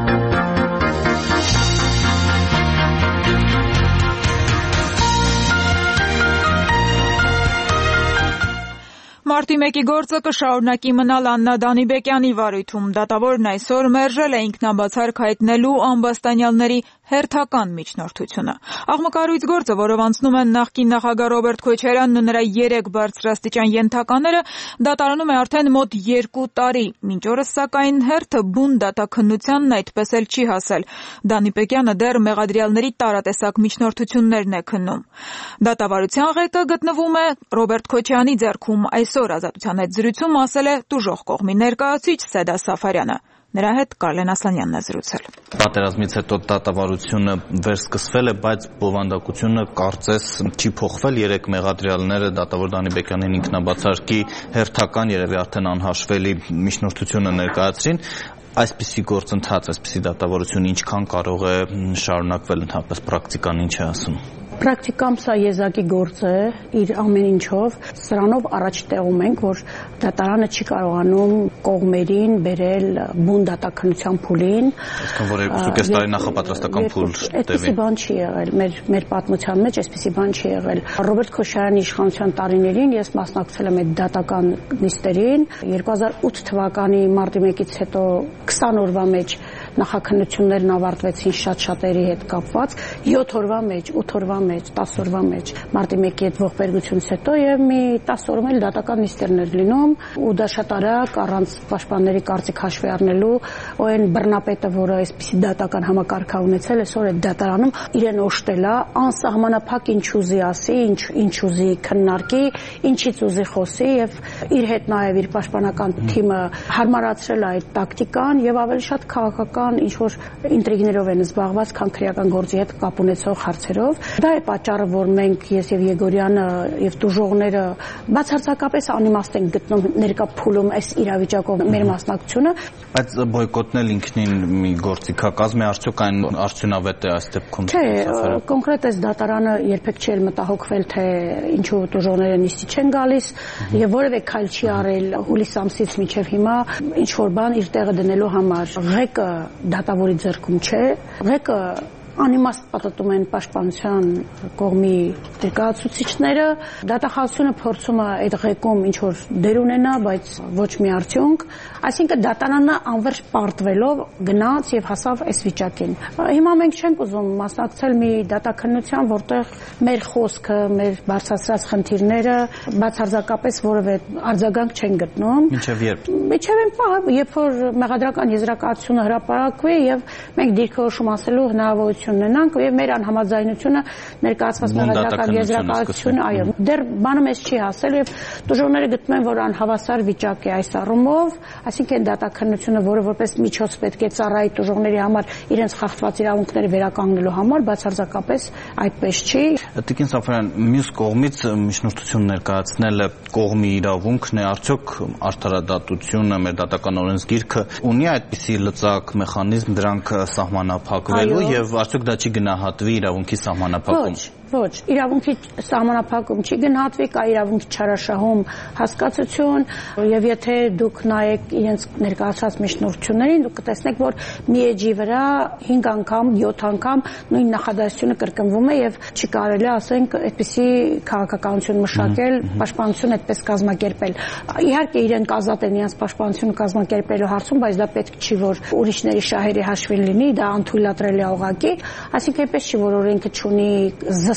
Մարտի 1-ի գործը կշարունակի մնալ Աննա Դանիբեկյանի վարույթում։ Դատավորն այսօր մերժել է ինքնաբացարկ հայտնելու ամբաստանյալների հերթական միջնորդությունը։ Աղմկարույց գործը, որով անցնում են նախկին նախագահ Ռոբերտ Քոչարյանն ու նրա 3 բարձրաստիճան ենթակաները, դատարանում է արդեն մոտ 2 տարի։ Մինչ օրս, սակայն, հերթը բուն դատաքննությանն այդպես էլ չի հասել։ Դանիբեկյանը դեռ մեղադրյալների տարատեսակ միջնորդություններն է քննում։ Դատավարության ղեկը գտնվում է Ռոբերտ Քոչարյանի ձեռքում։ Այսօր Ազատության հետ զրույցում ասել է տուժող կողմի ներկայացուցիչ Սեդա Սաֆարյանը։ Նրա հետ Կարլեն Ասլանյանն է զրուցել։ Պատերազմից հետո դատավարությունը վերսկսվել է, բայց բովանդակությունը կարծես չի փոխվել։ 3 մեղադրյալները դատավոր Դանիբեկյանին ինքնաբացարկի հերթական, երևի արդեն անհաշվելի միջնորդությունը ներկայացրին։ Այսպիսի գործընթաց, այսպիսի դատավարություն ինչքան կարող է շարունակվել, ընդհանրապես պրակտիկան ինչ է ասում։ Պրակտիկամ սա եզակի գործ է իր ամեն ինչով, սրանով առաջ տեղում ենք, որ դատարանը չի կարողանում կողմերին բերել բուն դատաքննության փուլին։ Այսինքն որ 2.5 տարի նախապատրաստական փուլ տևի։ Այսպիսի բան չի եղել, մեր պատմության մեջ այսպիսի բան չի եղել։ Ռոբերտ Քոչարյանի իշխանության տարիներին ես մասնակցել եմ այդ դատական նիստերին, 2008 թվականի մարտի 1-ից հետո 20 օրվա մեջ նախաքննություններն ավարտվեցին շատ-շատերի հետ կապված, 7 օրվա մեջ, 8 օրվա մեջ, 10 օրվա մեջ, մարտի 1-ի հետ ողբերգությունից հետո եւ մի 10 օրում էլ դատական նիստերներ լինում, ու դա շատ արագ առանց պաշտպանների կարծիք հաշվի առնելու, ON բռնապետը, որը այսպիսի դատական համակարգ է ունեցել, այսօր այդ դատարանում իրեն օժտել է, անսահմանափակ ինչ ուզի ասի, ինչ ուզի քննարկի, ինչից ուզի խոսի եւ իր հետ նաեւ իր պաշտպանական թիմը հարմարացրել է այդ տակտիկան եւ ավելի շատ քաղաքական ինչ որ ինտրիգներով են զբաղված, քան քրեական գործի հետ կապ ունեցող հարցերով։ Դա է պատճառը, որ մենք, ես եւ Եգորյանը եւ տուժողները բացարձակապես անիմաստ են գտնում ներկա փուլում այս իրավիճակով մեր մասնակցությունը։ Բայց բոյկոտնել ինքնին մի գործիքակազմ է, արդյոք այն արդյունավետ է այս դեպքում։ Չէ, կոնկրետ այս դատարանը երբեք չի մտահոգվել, թե ինչու տուժողները նիստի չեն գալիս եւ որևէ քայլ չի արել հուլիս ամսից մինչեւ հիմա ինչ որ բան իր տեղը դնելու համար։ Ղեկը դատավորի ձեռքում չէ, ղեկը անիմաստ պատտում են պաշտպանության կողմի ներկայացուցիչները, դատախազությունը փորձում է այդ ղեկում ինչ որ դեր ունենա, բայց ոչ մի արդյունք, այսինքն դատարանը անվերջ պարտվելով գնաց եւ հասավ այս վիճակին։ Հիմա մենք չենք ուզում մասնակցել մի դատաքննության, որտեղ մեր խոսքը, մեր բարձրացրած խնդիրները բացարձակապես որևէ արձագանք չեն գտնում։ Մինչեւ երբ։ Մինչեւ այն պահը, երբ որ մեղադրական եզրակացությունը հրապարակվի եւ մենք դիրքորոշում ասելու հնարավորություն ունենանք եւ մեր անհամաձայնությունը ներկայացված մեղադրական եզրակացությունը, այո, դեռ բանը մեզ չի հասել եւ դժողները գտնում են, որ անհավասար վիճակ է այս առումով, այսինքն դատաքննությունը, որը որպես միջոց պետք է ծառայի դժողների համար իրենց խախտված իրավունքները վերականգնելու համար, բացարձակապես այդպես չի։ Տիկին Սաֆարյան, մյուս կողմից միջնորդություն ներկայացնելը կողմի իրավունքն է, արդյոք արդարադատությունը, մեր դատական օրենսգիրքը ունի այդպիսի լծակ մեխանիզմ դրանք սահմանափակվելու եւ արդյոք դա չի գնահատվի իրավունքի սահմանափակում։ Ոչ, իրավունքի սահմանափակում չի գնահատվի, կա իրավունքի չարաշահում հասկացություն եւ եթե դուք նայեք իրենց ներկայացած միջնորդություններին, դուք կտեսնեք, որ մի էջի վրա 5 անգամ, 7 անգամ նույն նախադասությունը կրկնվում է եւ չի կարելի ասենք այդպիսի քաղաքականություն մշակել, պաշտպանություն այդպես կազմակերպել։ Իհարկե իրենք ազատ են իրենց պաշտպանությունը կազմակերպելու հարցում, բայց դա պետք չի որ ուրիշների շահերի հաշվին լինի, դա անթույլատրելի է ուղղակի, այսինքն այնպես չի որ օրենքը չունի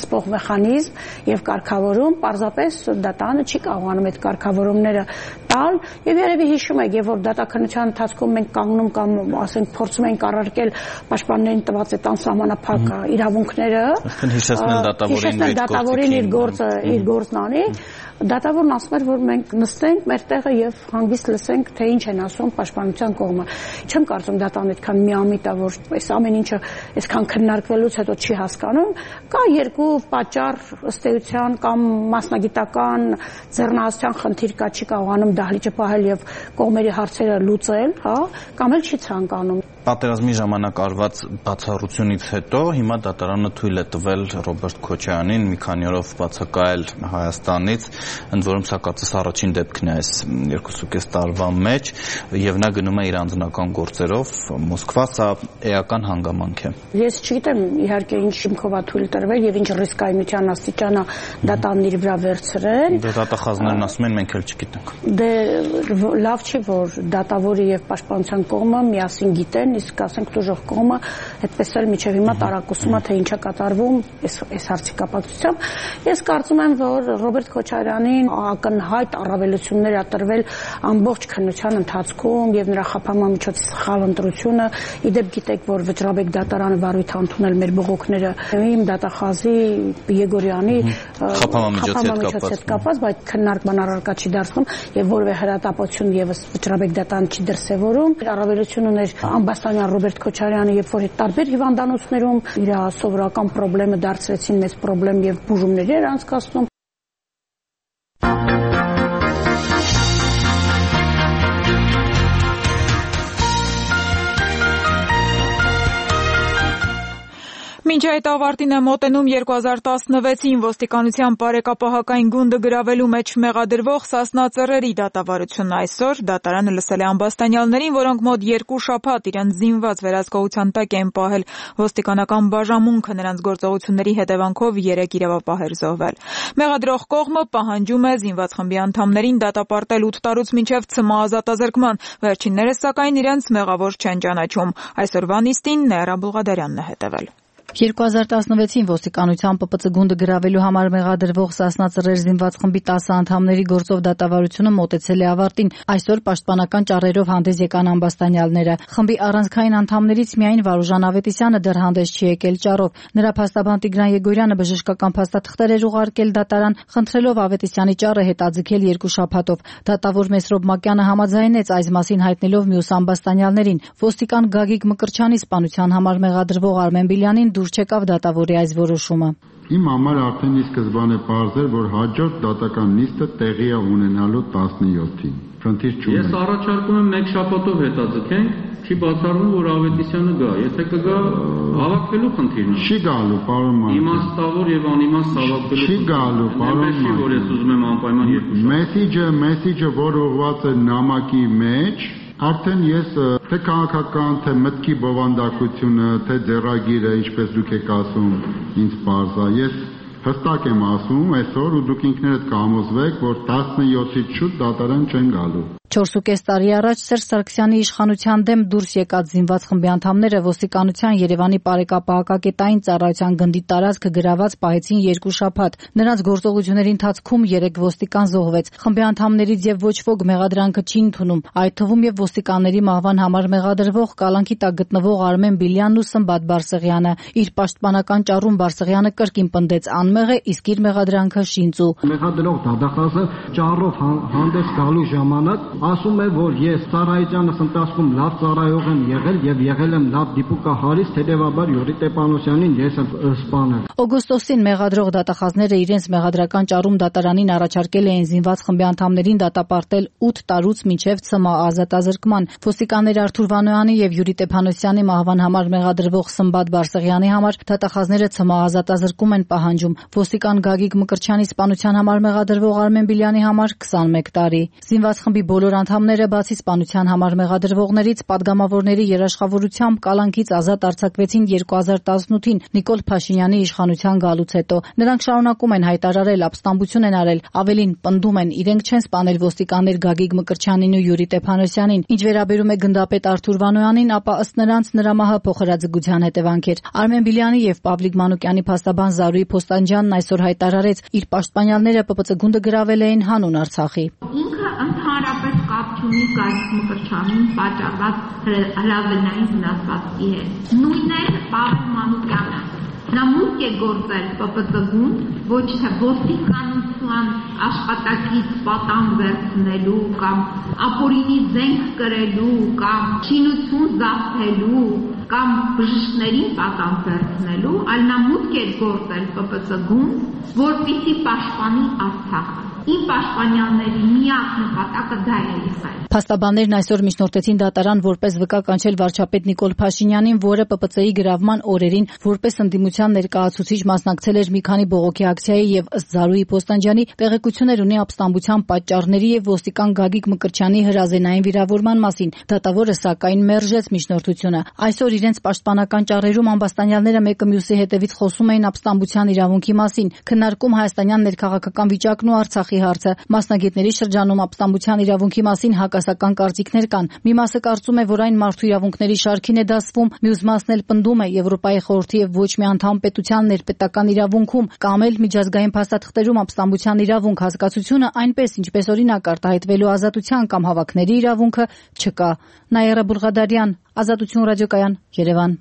սպող մեխանիզմ եւ կարգավորում, պարզապես դատանը չի կարողանում այդ կարգավորումները տալ եւ երևի հիշում եք, երբ որ դատաքննության ընթացքում մենք կանգնում կամ ասենք փորձում ենք առարկել պաշտպաններին տված այդ անսահմանափակ իրավունքները, հիշեցնել դատավորին իր գործն անի, դատավորն ասում էր, որ մենք նստենք մեր տեղը եւ հանգիստ լսենք, թե ինչ են ասում պաշտպանության կողմը։ Չեմ կարծում դատան այդքան միամիտ է, որ այս ամեն ինչը այսքան քննարկվելուց հետո չի հասկանում։ Կա երկու պատճառ ըստ էության, կամ մասնագիտական ձեռնարկության խնդիր կա, չի կարողանում դահլիճը պահել եւ կողմերի հարցերը լուծել, հա, կամ էլ չի ցանկանում։ Պատերազմի ժամանակ արված բացառությունից հետո հիմա դատարանը թույլ է տվել Ռոբերտ Քոչարյանին մի քանի օրով բացակայել Հայաստանից, ընդ որում սա կարծես առաջին դեպքն է այս 2.5 տարվա մեջ, եւ նա գնում է իր անձնական գործերով Մոսկվա, սա էական հանգամանք է։ Ես չգիտեմ իհարկե ինչ հիմքով է թույլ տրվել եւ ինչ ռիսկայնության աստիճանը դատանն իր վրա վերցրել։ Դատախազներն ասում են մենք էլ չգիտենք։ Դե լավ չի, որ դատավորը եւ պաշտպանության կողմը միասին գիտեն, իսկ ասենք դժոխ կողմը այդպես էլ միջև հիմա տարակուսում է, թե ինչա կատարվում այս հարցի կապակցությամբ։ Ես կարծում եմ, որ Ռոբերտ Քոչարյանին ակնհայտ առավելություններ ա տրվել ամբողջ քննության ընթացքում եւ նրա խափամամիջոցի սխալ ընտրությունը։ Իդեպ գիտեք, որ Վճռաբեկ դատարանը վարույթ ընդունել մեր բողոքները իմ դատախազի Եգորյանի խափամամիջոցի հետ կապված, բայց քննարկման առարկա չի դարձնում եւ որևէ հրատապություն եւս Վճռաբեկ դատարանը չի դրսեւորում։ Առավելություն ուներ Ամբաստանյան Ռոբերտ Քոչարյանը, երբ որ տարբեր հիվանդանոցներում իր սովորական խնդրը դարձրեցին մեծ խնդրեմ եւ բուժումներ էր անցկացնում։ Մինչ այդ ավարտին է մոտենում 2016-ին ոստիկանության բարեկապահական գունդը գրավելու մեջ մեղադրվող Սասնա Ծռերի դատավարությունն այսօր դատարանը լսել է ամբաստանյալներին, որոնք մոտ 2 շաբաթ իրենց զինված վերահսկողության տակ են պահել ոստիկանական բաժանմունքը, նրանց գործողությունների հետևանքով 3 իրավապահեր զոհվել։ Մեղադրող կողմը պահանջում է զինված խմբի անդամներին դատապարտել 8 տարուց մինչև ՑՄ ազատազրկման, վերջիններս սակայն իրենց մեղավոր չեն ճանաչում։ Այսօրվա նիստին Ներա Բուլղադարյանն է հետևել։ 2016-ին ոստիկանության ՊՊՑ գունդը գրավելու համար մեղադրվող Սասնա Ծռեր զինված խմբի 10 անդամների գործով դատավարությունը մոտեցել է ավարտին։ Այսօր պաշտպանական ճառերով հանդես եկան ամբաստանյալները։ Խմբի առանցքային անդամներից միայն Վարուժան Ավետիսյանը դեռ հանդես չի եկել ճառով։ Նրա փաստաբան Տիգրան Եգորյանը բժշկական փաստաթղթեր էր ուղարկել դատարան, խնդրելով Ավետիսյանի ճառը հետաձգել 2 շաբաթով։ Դատավոր Մեսրոբ Մակյանը համաձայնեց այս մասին հայտնելով մյուս ամբաստանյալներին։ Ոստիկան Գագիկ Մկրչյանի սպանության համար մեղադրվող Արմեն Բիլյանին դուր չեկավ դատավորի այս որոշումը։ Իմ համար արդեն ի սկզբանե պարզ էր, որ հաջորդ դատական նիստը տեղի է ունենալու 17-ին։ Խնդիր չունեմ։ Ես առաջարկում եմ 1 շաբաթով հետաձգենք, չի բացառվում, որ Ավետիսյանը գա։ Եթե կգա, հավաքվելու խնդիրն է։ Չի գալու, պարոն Մանուկյան։ Իմաստավոր եւ անիմաստ հավաքվելու։ Չի գալու, պարոն Մանուկյան։ Որ ես ուզում եմ անպայման 2 շաբաթ։ Մեսիջը, որ ուղղված է նամակի մեջ, արդեն ես թե քաղաքական, թե մտքի բովանդակությունը, թե ձեռագիրը, ինչպես դուք եք ասում, ինձ պարզ է։ Ես հստակ եմ ասում այսօր ու դուք ինքներդ կհամոզվեք, որ 17-ից շուտ դատարան չեն գալու։ 4.5 տարի առաջ Սերժ Սարգսյանի իշխանության դեմ դուրս եկած զինված խմբի անդամները ոստիկանության Երևանի բարեկապահակակետային ծառայության գնդի տարածքը գրաված պահեցին 2 շաբաթ։ Նրանց գործողությունների ընթացքում 3 ոստիկան զոհվեց։ Խմբի անդամներից եւ ոչ ոք մեղադրանքը չի ընդունում, այդ թվում եւ ոստիկանների մահվան համար մեղադրվող կալանքի տակ գտնվող Արմեն Բիլյանն ու Սմբատ Բարսեղյանը։ Իր պաշտպանական ճառում Բարսեղյանը կրկին պնդեց անմեղ է, իսկ իր մեղադրանքը շինծու։ Մեղադրող դատախազը ճառով հանդես գալու ժամանակ ասում է, որ ես ծառայությանս ընթացքում լավ ծառայող եմ եղել եւ եղել եմ լավ դիպուկահարից, հետեւաբար Յուրի Տեպանոսյանին ես եմ սպանել։ Օգոստոսին մեղադրող դատախազները իրենց մեղադրական ճառում դատարանին առաջարկել էին զինված խմբի անդամներին դատապարտել 8 տարուց մինչև ՑՄ ազատազրկման։ Ոստիկաններ Արթուր Վանոյանի եւ Յուրի Տեպանոսյանի մահվան համար մեղադրվող Սմբատ Բարսեղյանի համար դատախազները ՑՄ ազատազրկում են պահանջում։ Ոստիկան Գագիկ Մկրչյանի սպանության համար մեղադրվող Արմեն Բիլյանի համար 21 տարի։ Զինված խմբի բոլոր բոլոր անդամները բացի սպանության համար մեղադրվողներից падգամավորների երաշխավորությամբ կալանքից ազատ արձակվեցին 2018-ին Նիկոլ Փաշինյանի իշխանության գալուց հետո։ Նրանք շարունակում են հայտարարել, ապստամբություն են արել, ավելին պնդում են, իրենք չեն սպանել ոստիկաններ Գագիկ Մկրտչյանին ու Յուրի Տեփանոսյանին։ Ինչ վերաբերում է գնդապետ Արթուր Վանոյանին, ապա ըստ նրանց նրա մահը փոխհրաձգության հետևանք էր։ Արմեն Բիլյանի եւ Պավլիկ Մանուկյանի փաստաբան Զարուհի Փոստանջյանն այսօր հայտարարեց, իր պաշտպանյալները ՊՊՑ գունդը գրավել էին հանուն Արցախի։ Ինքը ընդհանրապես կապ չունի Գագիկ Մկրտչյանին պատճառված հրավերային վնասվածքի հետ։ Նույնն է Պավլիկ Մանուկյանը։ Նա մուտք է գործել ՊՊՑ գունդ, ոչ թե ոստիկանության աշխատակից պատան վերցնելու կամ ապօրինի զենք կրելու կամ չինություն զարթելու կամ բժիշկներին պատան վերցնելու, այլ նա մուտք է գործել ՊՊՑ գունդ, որպեսզի պաշտպանի Արցախը։ Իմ պաշտպանյալների միակ նպատակը դա է եղել։ Փաստաբաններն այսօր միջնորդեցին դատարան որպես վկա կանչել վարչապետ Նիկոլ Փաշինյանին, որը ՊՊՑ-ի գրավման օրերին որպես ընդդիմության ներկայացուցիչ մասնակցել էր մի քանի բողոքի ակցիայի եւ ըստ Զարուհի Փոստանջյանի տեղեկություններ ունի ապստամբության պատճառների եւ ոստիկան Գագիկ Մկրտչյանի հրազենային վիրավորման մասին։ Դատավորը սակայն մերժեց միջնորդությունը։ Այսօր իրենց պաշտպանական ճառերում ամբաստանյալները մեկը մյուսի հետևից խոսում էին ապստամբության իրավունքի մասին, քննարկում հայաստանյան ներքաղաքական վիճակն ու Արցախի հարցը։ Մասնագետների շրջանում ապստամբության իրավունքի մասին հակասական կարծիքներ կան։ Մի մասը կարծում է, որ այն մարդու իրավունքների շարքին է դասվում, մյուս մասն էլ պնդում է Եվրոպայի խորհրդի եւ ոչ մի անդամ պետության ներպետական իրավունքում կամ էլ միջազգային փաստաթղթերում ապստամբության իրավունք հասկացությունը այնպես, ինչպես օրինակ արտահայտվելու ազատության կամ հավաքների իրավունքը չկա։ Նաիրա Բուլղադարյան, Ազատություն ռադիոկայան, Երևան։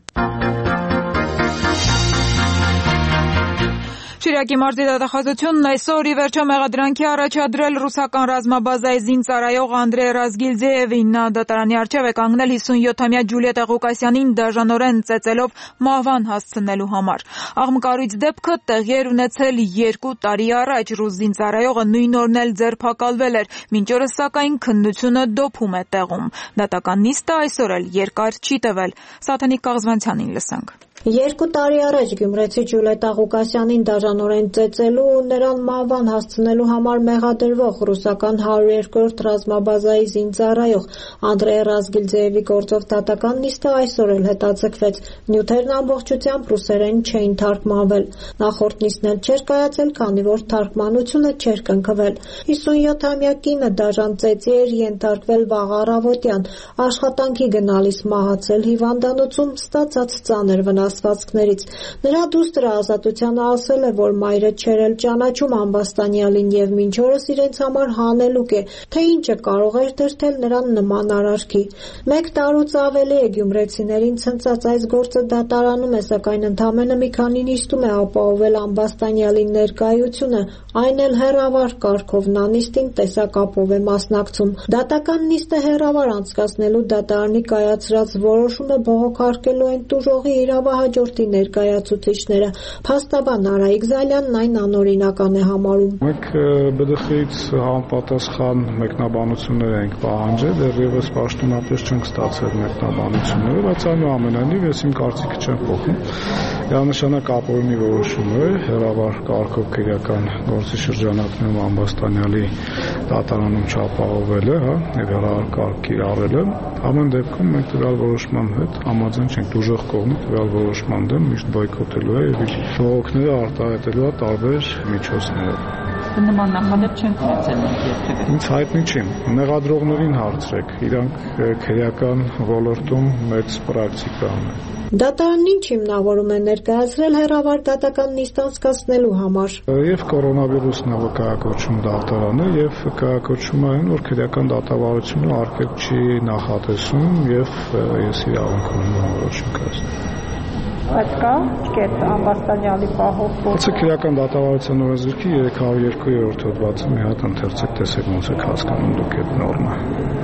Շիրակի մարզի դատախազությունն այսօր ի վերջո մեղադրանքի առաջադրել ռուսական ռազմաբազայի զինծառայող Անդրեյ Ռազգիլձեևին։ Նա դատարանի առջև է կանգնել 57-ամյա Ջուլիետա Ղուկասյանին դաժանորեն ծեծելով մահվան հասցնելու համար։ Աղմկարույց դեպքը տեղի էր ունեցել 2 տարի առաջ։ Ռուս զինծառայողը նույն օրն էլ ձերբակալվել էր։ Մինչ օրս սակայն քննությունը դոփում է տեղում։ Դատական նիստը այսօր էլ երկար չի տևել։ Սաթենիկ Կաղզվանցյանին լսենք։ 2 տարի առաջ Գյումրեցի Ջուլիետա Ղուկասյանին դաժանորեն ծեծելու ու նրան մահվան հասցնելու համար մեղադրվող ռուսական 102-րդ ռազմաբազայի զինծառայող Անդրեյ Ռազգիլձեևի գործով դատական նիստը այսօր էլ հետաձգվեց։ Նյութերն ամբողջությամբ ռուսերեն չէին թարգմանվել։ Նախորդ նիստն էլ չէր կայացել, քանի որ թարգմանությունը չէր կնքվել։ 57-ամյա կինը դաժան ծեծի էր ենթարկվել վաղ առավոտյան, աշխատանքի գնալիս մահացել հիվանդանոցում, ստացած ծանր վնասվածքներից։ Նրա դուստրը Ազատությանը ասել է, որ մայրը չէր էլ ճանաչում ամբաստանյալին եւ մինչ օրս իրենց համար հանելուկ է, թե ինչը կարող էր դրդել նրան նման արարքի։ 1 տարուց ավելի է գյումրեցիներին ցնցած այս գործը դատարանում է, սակայն ընդամենը մի քանի նիստում է ապահովել ամբաստանյալի ներկայությունը, այն էլ հեռավար կարգով, նա նիստին տեսակապով է մասնակցում։ Դատական նիստը հեռավար անցկացնելու դատարանի կայացրած որոշումը բողոքարկելու են տուժողի իրավահաջորդի ներկայացուցիչները։ Փաստաբան Արայիկ Զալյանն այն անօրինական է համարում։ Մենք ԲԴԽ-ից համապատասխան մեկնաբանություններ ենք պահանջել, դեռևս պաշտոնապես չենք ստացել մեկնաբանությունները, բայց այնուամենայնիվ ես իմ կարծիքը չեմ փոխում։ Միանշանակ ապօրինի որոշում է հեռավար կարգով քրեական գործի շրջանակներում ամբաստանյալի դատարանում չապահովելը, եւ հեռավար կարգ կիրառելը։ Ամեն դեպքում մենք տվյալ որոշման հետ համաձայն չենք, դժոխք կողմը տվյալ որոշման դեմ միշտ բոյկոտելու է եւ իր բողոքները արտահայտելու է տարբեր միջոցներով։ Նման նախադեպ չենք ունեցել երբևէ։ Ինձ հայտնի չի։ Մեղադրողներին հարցրեք, իրանք քրեական ոլորտում մեծ պրակտիկա ունեն։ Դատարանն ինչ հիմնավորում է ներկայացրել հեռավար դատական նիստ անցկացնելու համար։ Եվ կորոնավիրուսն է վկայակոչում դատարանը եւ վկայակոչում այն, որ քրեական դատավարությունը արկել չի նախատեսում եւ ես իրավունք ունեմ որոշում կայացնել։ Բայց կա կետ ամբաստանյալի պահով։ Բացի քրեական դատավարության օրենսգրքի 302-րդ հոդվածը մի հատ ընթերցեք, տեսեք ոնց եք հասկանում դուք այդ նորմը։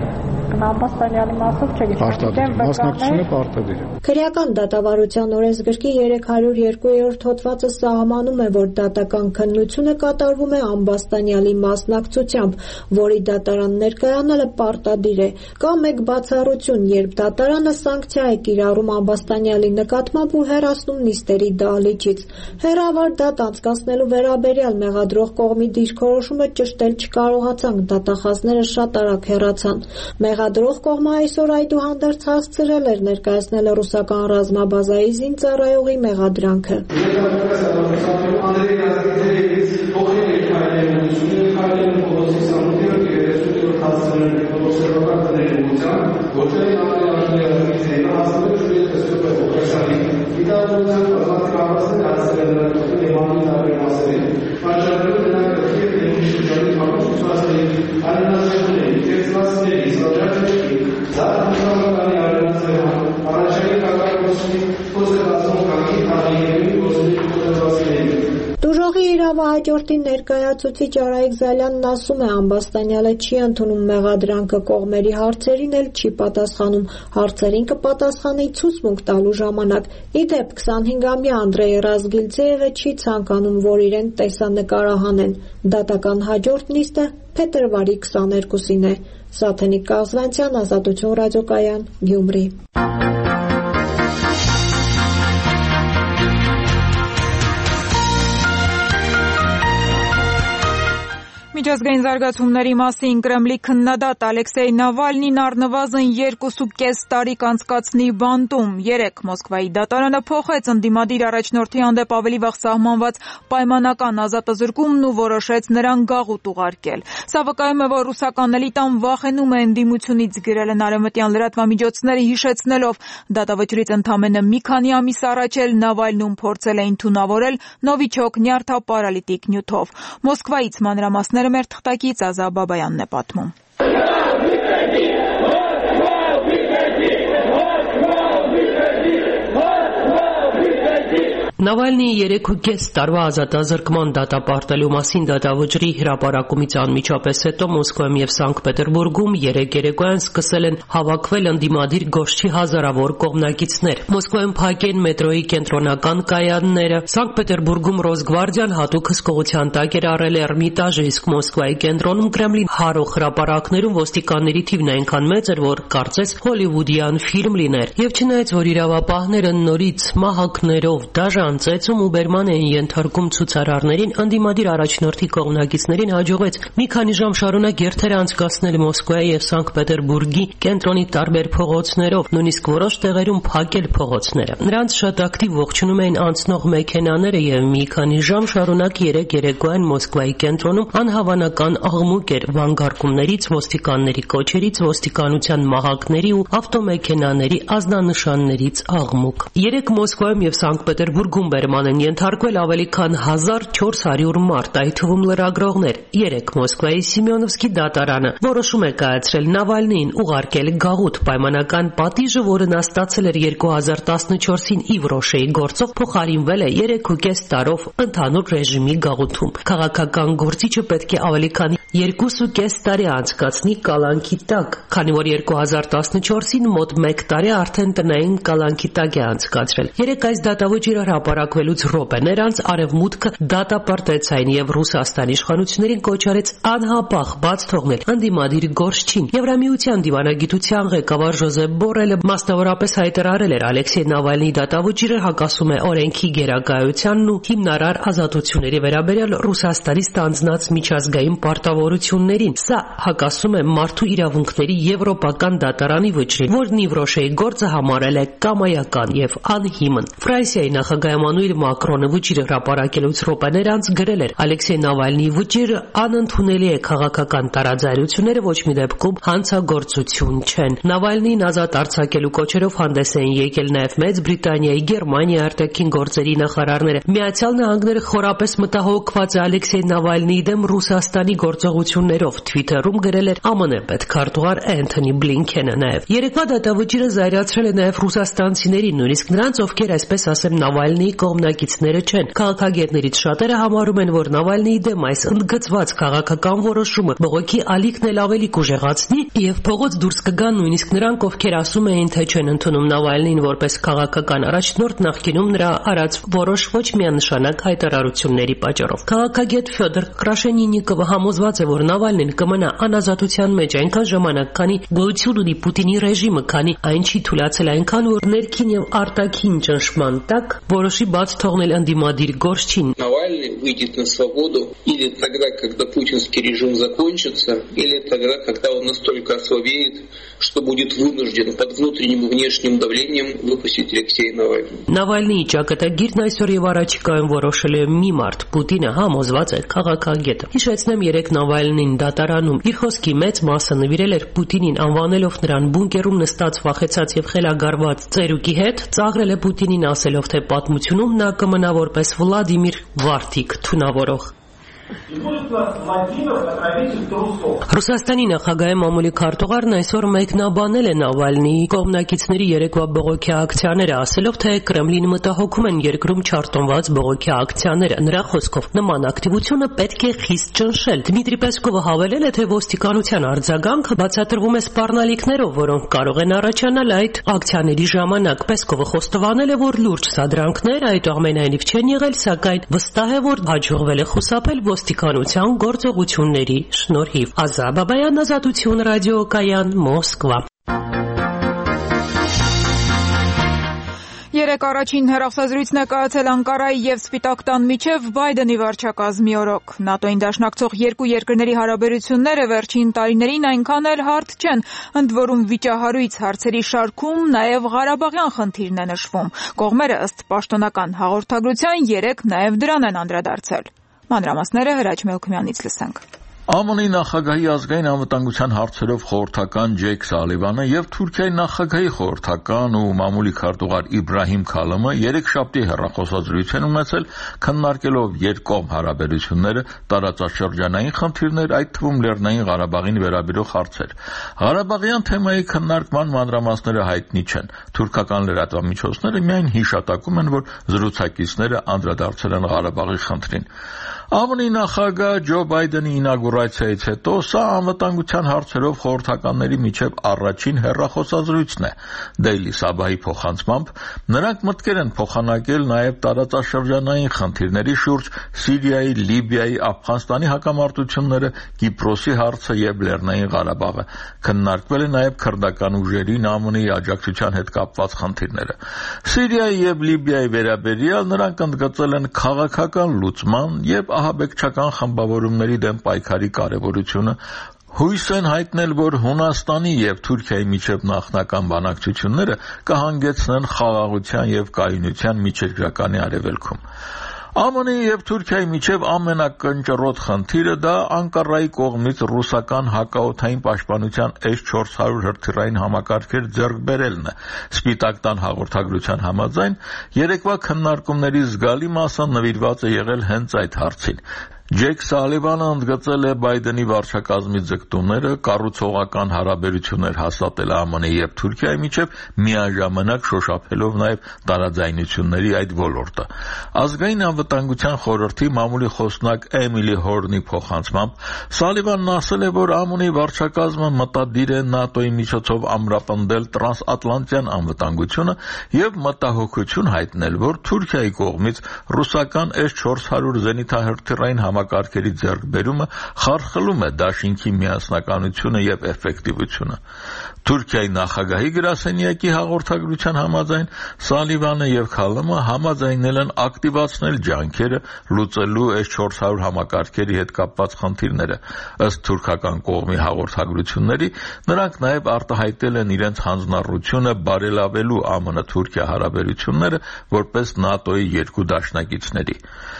Ամբաստանյանի մասով չէ։ Պարտադիր, մասնակցությունը պարտադիր է։ Քրեական դատավարության օրենսգրքի 302-րդ հոդվածը սահմանում է, որ դատական քննությունը կատարվում է Ամբաստանյանի մասնակցությամբ, որի դատարան ներկայանալը պարտադիր է։ Կա մեկ բացառություն, երբ դատարանը սանկցիա է կիրառում Ամբաստանյանի նկատմամբ ու հեռացնում նիստերի դահլիճից։ Հեռավար դատ անցկացնելու վերաբերյալ մեղադրող կողմի դիրքորոշումը ճշտել չկարողացանք, դատախազները շատ արագ հեռացան։ Մեղադրող կողմը այսօր այդուհանդերձ հասցրել էր ներկայացնել ռուսական ռազմաբազայի զինծառայողի մեղադրանքը։ Դուժողի իրավահաջորդի ներկայացուցիչ Արայիկ Զալյանն ասում է, Ամբաստանյանը չի ընդունում մեղադրանքը, կողմերի հարցերին էլ չի պատասխանում, հարցերին կպատասխանի ցուցմունք տալու ժամանակ։ Ի դեպ 25-ամյա Անդրեյ Ռազգիլցեևը չի ցանկանում, որ իրեն տեսանկարահանեն։ Դատական հաջորդ նիստը փետրվարի 22-ին է։ Սաթենիկ Կազվանցյան, Ազատություն ռադիոկայան, Գյումրի։ Միջազգային զարգացումների մասին Կրեմլի քննադատ Ալեքսեյ Նավալնին առնվազն 2.5 տարի կանցկացնի բանտում։ 3 Մոսկվայի դատարանը փոխեց ընդդիմադիր առաջնորդի հանդեպ ավելի վաղ սահմանված պայմանական ազատազրկումն ու որոշեց նրան գաղութ ուղարկել։ Սա վկայում է, որ ռուսական էլիտան վախենում է ընդդիմությունից, գրել են արևմտյան լրատվամիջոցները, հիշեցնելով դատավճռից ընդամենը մի քանի ամիս առաջ էլ Նավալնուն փորձել էին թունավորել նովիչոկ նյարդապարալիտիկ նյութով։ Մոսկվայից մանրամասները մեր թղթակից Ազա Բաբայանն է պատմում։ Նավալնիի 3.5 տարվա ազատազրկման դատապարտելու մասին դատավճռի հրապարակումից անմիջապես հետո Մոսկվայում եւ Սանկտ Պետերբուրգում երեկոյան սկսել են հավաքվել ընդդիմադիր գորշչի հազարավոր կողմնակիցներ։ Մոսկվայում փակեն մետրոյի կենտրոնական կայանները, Սանկտ Պետերբուրգում Ռոսգվարդիան հատուկ հսկողության տակ էր առել Էրմիտաժը, իսկ Մոսկվայի կենտրոնում Կրեմլին հարող հրապարակներում ոստիկանների թիվն այնքան մեծ էր, որ կարծես հոլիվուդյան ֆիլմ լիներ։ Եվ չնայած որ իրավապահները նորից մահակներով դաժան ծեծում ու բերման էին ենթարկում ցուցարարներին, ընդդիմադիր առաջնորդի կողմնակիցներին հաջողվեց մի քանի ժամ շարունակ երթեր անցկացնել Մոսկվայի եւ Սանկտ Պետերբուրգի կենտրոնի տարբեր փողոցներով, նույնիսկ որոշ տեղերում փակել փողոցները։ Նրանց շատ ակտիվ ողջունում էին անցնող մեքենաները եւ մի քանի ժամ շարունակ երեկոյան Մոսկվայի կենտրոնում անհավանական աղմուկ էր վանգարկումներից, ոստիկանների կոչերից, ոստիկանության մահակների ու ավտոմեքենաների ազդանշաններից աղմուկ։ 3 Մոսկվայում եւ Սանկտ Պետերբուրգում բերման են ենթարկվել ավելի քան 1400 մարդ, այդ թվում լրագրողներ։ 3 Մոսկվայի Սիմեոնովսկի դատարանը որոշում է կայացրել Նավալնիին ուղարկել գաղութ, պայմանական պատիժը, որը նա ստացել էր 2014-ին Իվրոշեի գործով, փոխարինվել է 3.5 տարով ընդհանուր ռեժիմի գաղութում։ Քաղաքական գործիչը պետք է ավելի քան 2.5 տարի անցկացնի կալանքի տակ, քանի որ 2014-ին մոտ 1 տարի արդեն տնային կալանքի տակ է անցկացրել։ 3 այս դատավճիռը հրապարակվելուց րոպեներ անց Արևմուտքը դատապարտեց այն եւ Ռուսաստանի իշխանություններին կոչ արեց անհապաղ բաց թողնել ընդդիմադիր գորշչին։ Եվրամիության դիվանագիտության ղեկավար Ժոզեփ Բորելը մասնավորապես հայտարարել էր Ալեքսեյ Նավալնիի դատավճիռը հակասում է օրենքի գերակայությանն ու հիմնարար ազատությունների վերաբերյալ Ռուսաստանի ստանձնած միջազգային պարտավորություններին։ Սա հակասում է մարդու իրավունքների եվրոպական դատարանի վճռին, որն Իվրոշեի գործը համարել է կամայական եւ անհիմն։ Ֆրանսիայի նախագահ Էմանուել Մակրոնը վճիռը հրապարակելուց րոպեներ անց գրել էր. Ալեքսեյ Նավալնիի վճիռը անընդունելի է, քաղաքական տարաձայնությունները ոչ մի դեպքում հանցագործություն չեն։ Նավալնիին ազատ արձակելու կոչերով հանդես էին եկել նաև Մեծ Բրիտանիայի, Գերմանիայի արտաքին գործերի նախարարները։ Միացյալ Նահանգները խորապես մտահոգված է Ալեքսեյ Նավալնիի դեմ Ռուսաստանի գործող գործողություններով Twitter-ում գրել էր ԱՄՆ պետքարտուղար Էնթոնի Բլինքենը նաև։ Երեկվա դատավճիռը զայրացրել է նաև ռուսաստանցիներին, նույնիսկ նրանց, ովքեր այսպես ասեմ Նավալնիի կողմնակիցները չեն։ Քաղաքագետներից շատերը համարում են, որ Նավալնիի դեմ այս ընդգծված քաղաքական որոշումը բողոքի ալիքն էլ ավելի կուժեղացնի եւ փողոց դուրս կգան նույնիսկ նրանք, ովքեր ասում էին, թե չեն ընդունում Նավալնիին որպես քաղաքական առաջնորդ նախկինում նրա արած որոշ ոչ միանշանակ հայտարարությունների պատճառով։ Քաղաքագետ Ֆյոդոր Կրաշենինիկովը համոզված է, որ Նավալնին կմնա անազատության մեջ այնքան ժամանակ, քանի գոյություն ունի Պուտինի ռեժիմը, քանի այն չի թույլատրել այնքան, որ ներքին եւ արտաքին ճնշման տակ որոշի բաց թողնել ընդդիմադիր գործչին։ Навальный выйдет на свободу или тогда, когда путинский режим закончится, или тогда, когда он настолько ослабеет, что будет вынужден под внутренним и внешним давлением выпустить Алексея Навального. Նավալնիի ճակատագիրն այսօր եւ առաջիկայում որոշել է մի մարդ։ Պուտինը համոզված է քաղաքագետը։ Հիշեցնեմ, երեք Նավալնին դատարանում իր խոսքի մեծ մասը նվիրել էր Պուտինին, անվանելով նրան բունկերում նստած վախեցած եւ խելագարված ծերուկի հետ, ծաղրել է Պուտինին ասելով, թե պատմությունում նա կմնա որպես Վլադիմիր Վարդիկ թունավորող։ Ռուսաստանի նախագահի մամուլի քարտուղարն այսօր մեկնաբանել է Նավալնիի կողմնակիցների երեկվա բողոքի ակցիաները, ասելով, թե Կրեմլին մտահոգում են երկրում չարթոնված բողոքի ակցիաները։ Նրա խոսքով նման ակտիվությունը պետք է խիստ ճնշել։ Դմիտրի Պեսկովը հավելել է, թե ոստիկանության արձագանքը բացատրվում է սպառնալիքներով, որոնք կարող են առաջանալ այդ ակցիաների ժամանակ։ Պեսկովը խոստովանել է, որ լուրջ սադրանքներ այդուամենայնիվ չեն եղել, սակայն վստահ է, որ հաջողվել է խուսափել ոստիկանության գործողությունների շնորհիվ։ Ազա Բաբայան, Ազատություն ռադիոկայան, Մոսկվա։ Երեք առաջին հեռախոսազրույցն է կայացել Անկարայի եւ Սպիտակ տան միջև Բայդենի վարչակազմի օրոք։ ՆԱՏՕ-ին դաշնակցող երկու երկրների հարաբերությունները վերջին տարիներին այնքան էլ հարթ չեն, ընդ որում վիճահարույց հարցերի շարքում նաեւ Ղարաբաղյան խնդիրն է նշվում։ Կողմերը ըստ պաշտոնական հաղորդագրության երեք նաեւ դրան են անդրադարձել։ Մանրամասները Հրաչ Մելքումյանից լսենք։ ԱՄՆ-ի նախագահի ազգային անվտանգության հարցերով խորհրդական Ջեյք Սալիվանը եւ Թուրքիայի նախագահի խորհրդական ու մամուլի քարտուղար Իբրահիմ Քալամը երեքշաբթի հեռախոսազրույց են ունեցել, քննարկելով երկկողմ հարաբերությունները, տարածաշրջանային խնդիրներ, այդ թվում Լեռնային Ղարաբաղին վերաբերող հարցեր։ Ղարաբաղյան թեմայի քննարկման մանրամասները հայտնի չեն։ Թուրքական լրատվամիջոցները միայն հիշատակում են, որ զրուցակիցները անդրադարձել են Ղարաբաղի խնդրին։ ԱՄՆ-ի նախագահ Ջո Բայդենի ինագուրացիայից հետո սա անվտանգության հարցերով խորհրդականների միջև առաջին հեռախոսազրույցն է։ Դեյլի Սաբահի փոխանցմամբ նրանք մտքեր են փոխանակել նաև տարածաշրջանային խնդիրների շուրջ Սիրիայի, Լիբիայի, Աֆղանստանի հակամարտությունները, Կիպրոսի հարցը եւ Լեռնային Ղարաբաղը։ Քննարկվել է նաև քրդական ուժերին ԱՄՆ-ի աջակցության հետ կապված խնդիրները։ Սիրիայի եւ Լիբիայի վերաբերյալ նրանք ընդգծել են քաղաքական լուծման եւ ահաբեկչական խմբավորումների դեմ պայքարի կարևորությունը, հույս են հայտնել, որ Հունաստանի եւ Թուրքիայի միջև նախնական բանակցությունները կհանգեցնեն խաղաղության եւ կայունության միջերկրականի արևելքում։ ԱՄՆ-ի եւ Թուրքիայի միջև ամենակնճռոտ խնդիրը դա Անկարայի կողմից ռուսական հակաօդային պաշտպանության S-400 հրթիռային համակարգեր ձեռք բերելն է։ Սպիտակ տան հաղորդագրության համաձայն երեկվա քննարկումների զգալի մասը նվիրված է եղել հենց այդ հարցին։ Ջեյք Սալիվանը ընդգծել է Բայդենի վարչակազմի ձգտումները կառուցողական հարաբերություններ հաստատել ԱՄՆ-ի եւ Թուրքիայի միջև միաժամանակ շոշափելով նաեւ տարաձայնությունների այդ ոլորտը։ Ազգային անվտանգության խորհրդի մամուլի խոսնակ Էմիլի Հորնի փոխանցմամբ Սալիվանն ասել է, որ ԱՄՆ-ի վարչակազմը մտադիր է ՆԱՏՕ-ի միջոցով ամրապնդել տրանսատլանտյան անվտանգությունը եւ մտահոգություն հայտնել, որ Թուրքիայի կողմից ռուսական S-400 զենիթահրթիռային համակարգերի ձեռքբերումը խարխլում է դաշինքի միասնականությունը եւ էֆեկտիվությունը։ Թուրքիայի նախագահի գրասենյակի հաղորդագրության համաձայն Սալիվանը եւ Քալամը համաձայնել են ակտիվացնել ջանքերը լուծելու S-400 համակարգերի հետ կապված խնդիրները։ Ըստ թուրքական կողմի հաղորդագրությունների, նրանք նաեւ արտահայտել են իրենց հանձնառությունը բարելավելու ԱՄՆ-Թուրքիա հարաբերությունները որպես ՆԱՏՕ-ի երկու դաշնակիցների։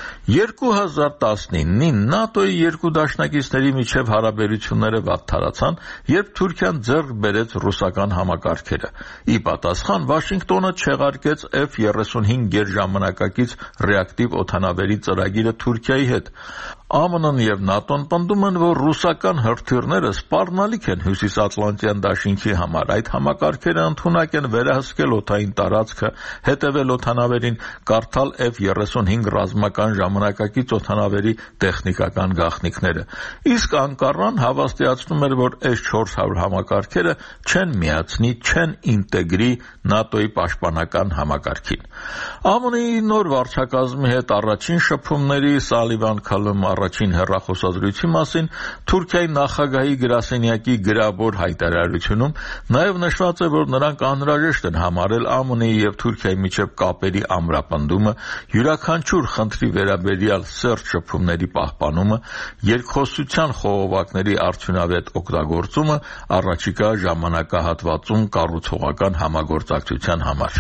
2019-ին ՆԱՏՕ-ի երկու դաշնակիցների միջև հարաբերությունները վատթարացան, երբ Թուրքիան ձեռք բերեց ռուսական համակարգերը։ Ի պատասխան Վաշինգտոնը չեղարկեց F-35 գերժամանակակից ռեակտիվ օդանավերի ծրագիրը Թուրքիայի հետ։ ԱՄՆ-ն եւ ՆԱՏՕ-ն պնդում են, որ ռուսական հրթիռները սպառնալիք են Հյուսիսատլանտյան դաշինքի համար։ Այդ համակարգերը ընդունակ են վերահսկել օդային տարածքը, հետևել օդանավերին, կարդալ F-35 ռազմական ժամանակակից օդանավերի տեխնիկական գաղտնիքները։ Իսկ Անկարան հավաստիացնում էր, որ S-400 համակարգերը չեն միացնի, չեն ինտեգրի ՆԱՏՕ-ի պաշտպանական համակարգին։ ԱՄՆ-ի նոր վարչակազմի հետ առաջին շփումների Սալիվան Քալում առաջին հեռախոսազրույցի մասին Թուրքիայի նախագահի գրասենյակի գրավոր հայտարարությունում նաև նշված է, որ նրանք անհրաժեշտ են համարել ԱՄՆ-ի եւ Թուրքիայի միջև կապերի ամրապնդումը, յուրաքանչյուր խնդրի վերաբերյալ սերտ շփումների պահպանումը, երկխոսության խողովակների արդյունավետ օգտագործումը առաջիկա ժամանակահատվածում կառուցողական համագործակցության համար։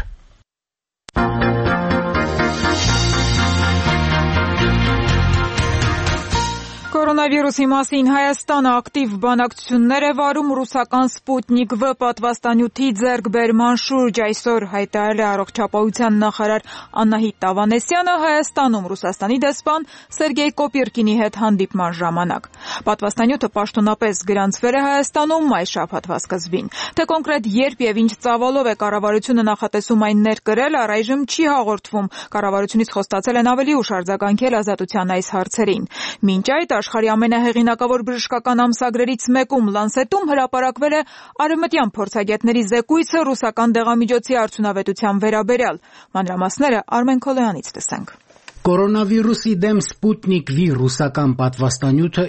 Կորոնավիրուսի մասին Հայաստանը ակտիվ բանակցություններ է վարում ռուսական Սպուտնիկ V պատվաստանյութի ձեռքբերման շուրջ, այսօր հայտարարել է առողջապահության նախարար Անահիտ Տավանեսյանը Հայաստանում Ռուսաստանի դեսպան Սերգեյ Կոպիրկինի հետ հանդիպման ժամանակ։ Պատվաստանյութը պաշտոնապես գրանցվել է Հայաստանում այս շաբաթվա սկզբին։ Թե կոնկրետ երբ եւ ինչ ծավալով է կառավարությունը նախատեսում այն ներկրել, առայժմ չի հաղորդվում։ Կառավարությունից խոստացել են ավելի ուշ արձագանքել ազատության այս հարցերին։ Մինչ այդ աշխարհի ամենահեղինակավոր բժշկական ամսագրերից մեկում Lancet-ում հրապարակվել է արևմտյան փորձագետների զեկույցը ռուսական դեղամիջոցի արդյունավետության վերաբերյալ։ Մանրամասները Արմեն Քոլոյանից տեսանք։ Կորոնավիրուսի դեմ Սպուտնիկ V ռուսական պատվաստանյութը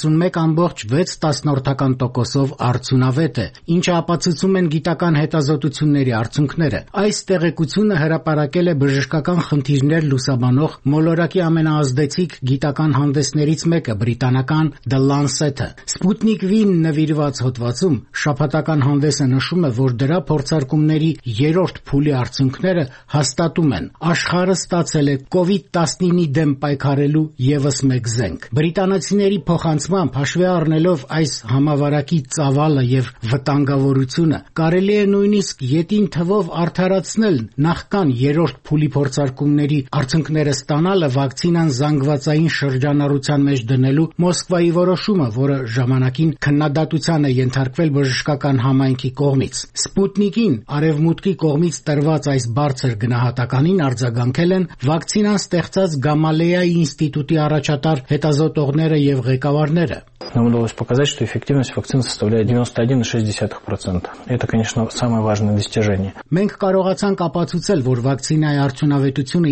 91.6% արդյունավետ է, ինչը ապացուցում են գիտական հետազոտությունների արդյունքները։ Այս տեղեկությունը հրապարակել է բժշկական խնդիրներ լուսաբանող մոլորակի ամենաազդեցիկ գիտական հանդեսներից մեկը բրիտանական The Lancet-ը։ Սպուտնիկ V-ին նվիրված հոդվածում շաբաթական հանդեսը նշում է, որ դրա փորձարկումների երրորդ փուլի արդյունքները հաստատում են աշխարհը ստացել է COVID-19-ի դեմ պայքարելու եւս մեկ զենք։ Բրիտանացիների փոխանցմամբ հաշվի առնելով այս համավարակի ծավալը եւ վտանգավորությունը, կարելի է նույնիսկ յետին թվով արդարացնել նախքան երրորդ փուլի փորձարկումների արդյունքները ստանալը վակցինան զանգվածային շրջանառության մեջ դնելու Մոսկվայի որոշումը, որը ժամանակին քննադատության է ենթարկվել բժշկական համայնքի կողմից։ Սպուտնիկին արևմուտքի կողմից տրված այս բարձր գնահատականին արձագանքել են վակցինան ստեղծած Գամալեայի ինստիտուտի առաջատար հետազոտողները եւ ղեկավարները։ Нам удалось показать, что эффективность вакцины составляет 91,6%. Это, конечно, самое важное достижение. Մենք կարողացանք ապացուցել, որ վակցինայի արդյունավետությունը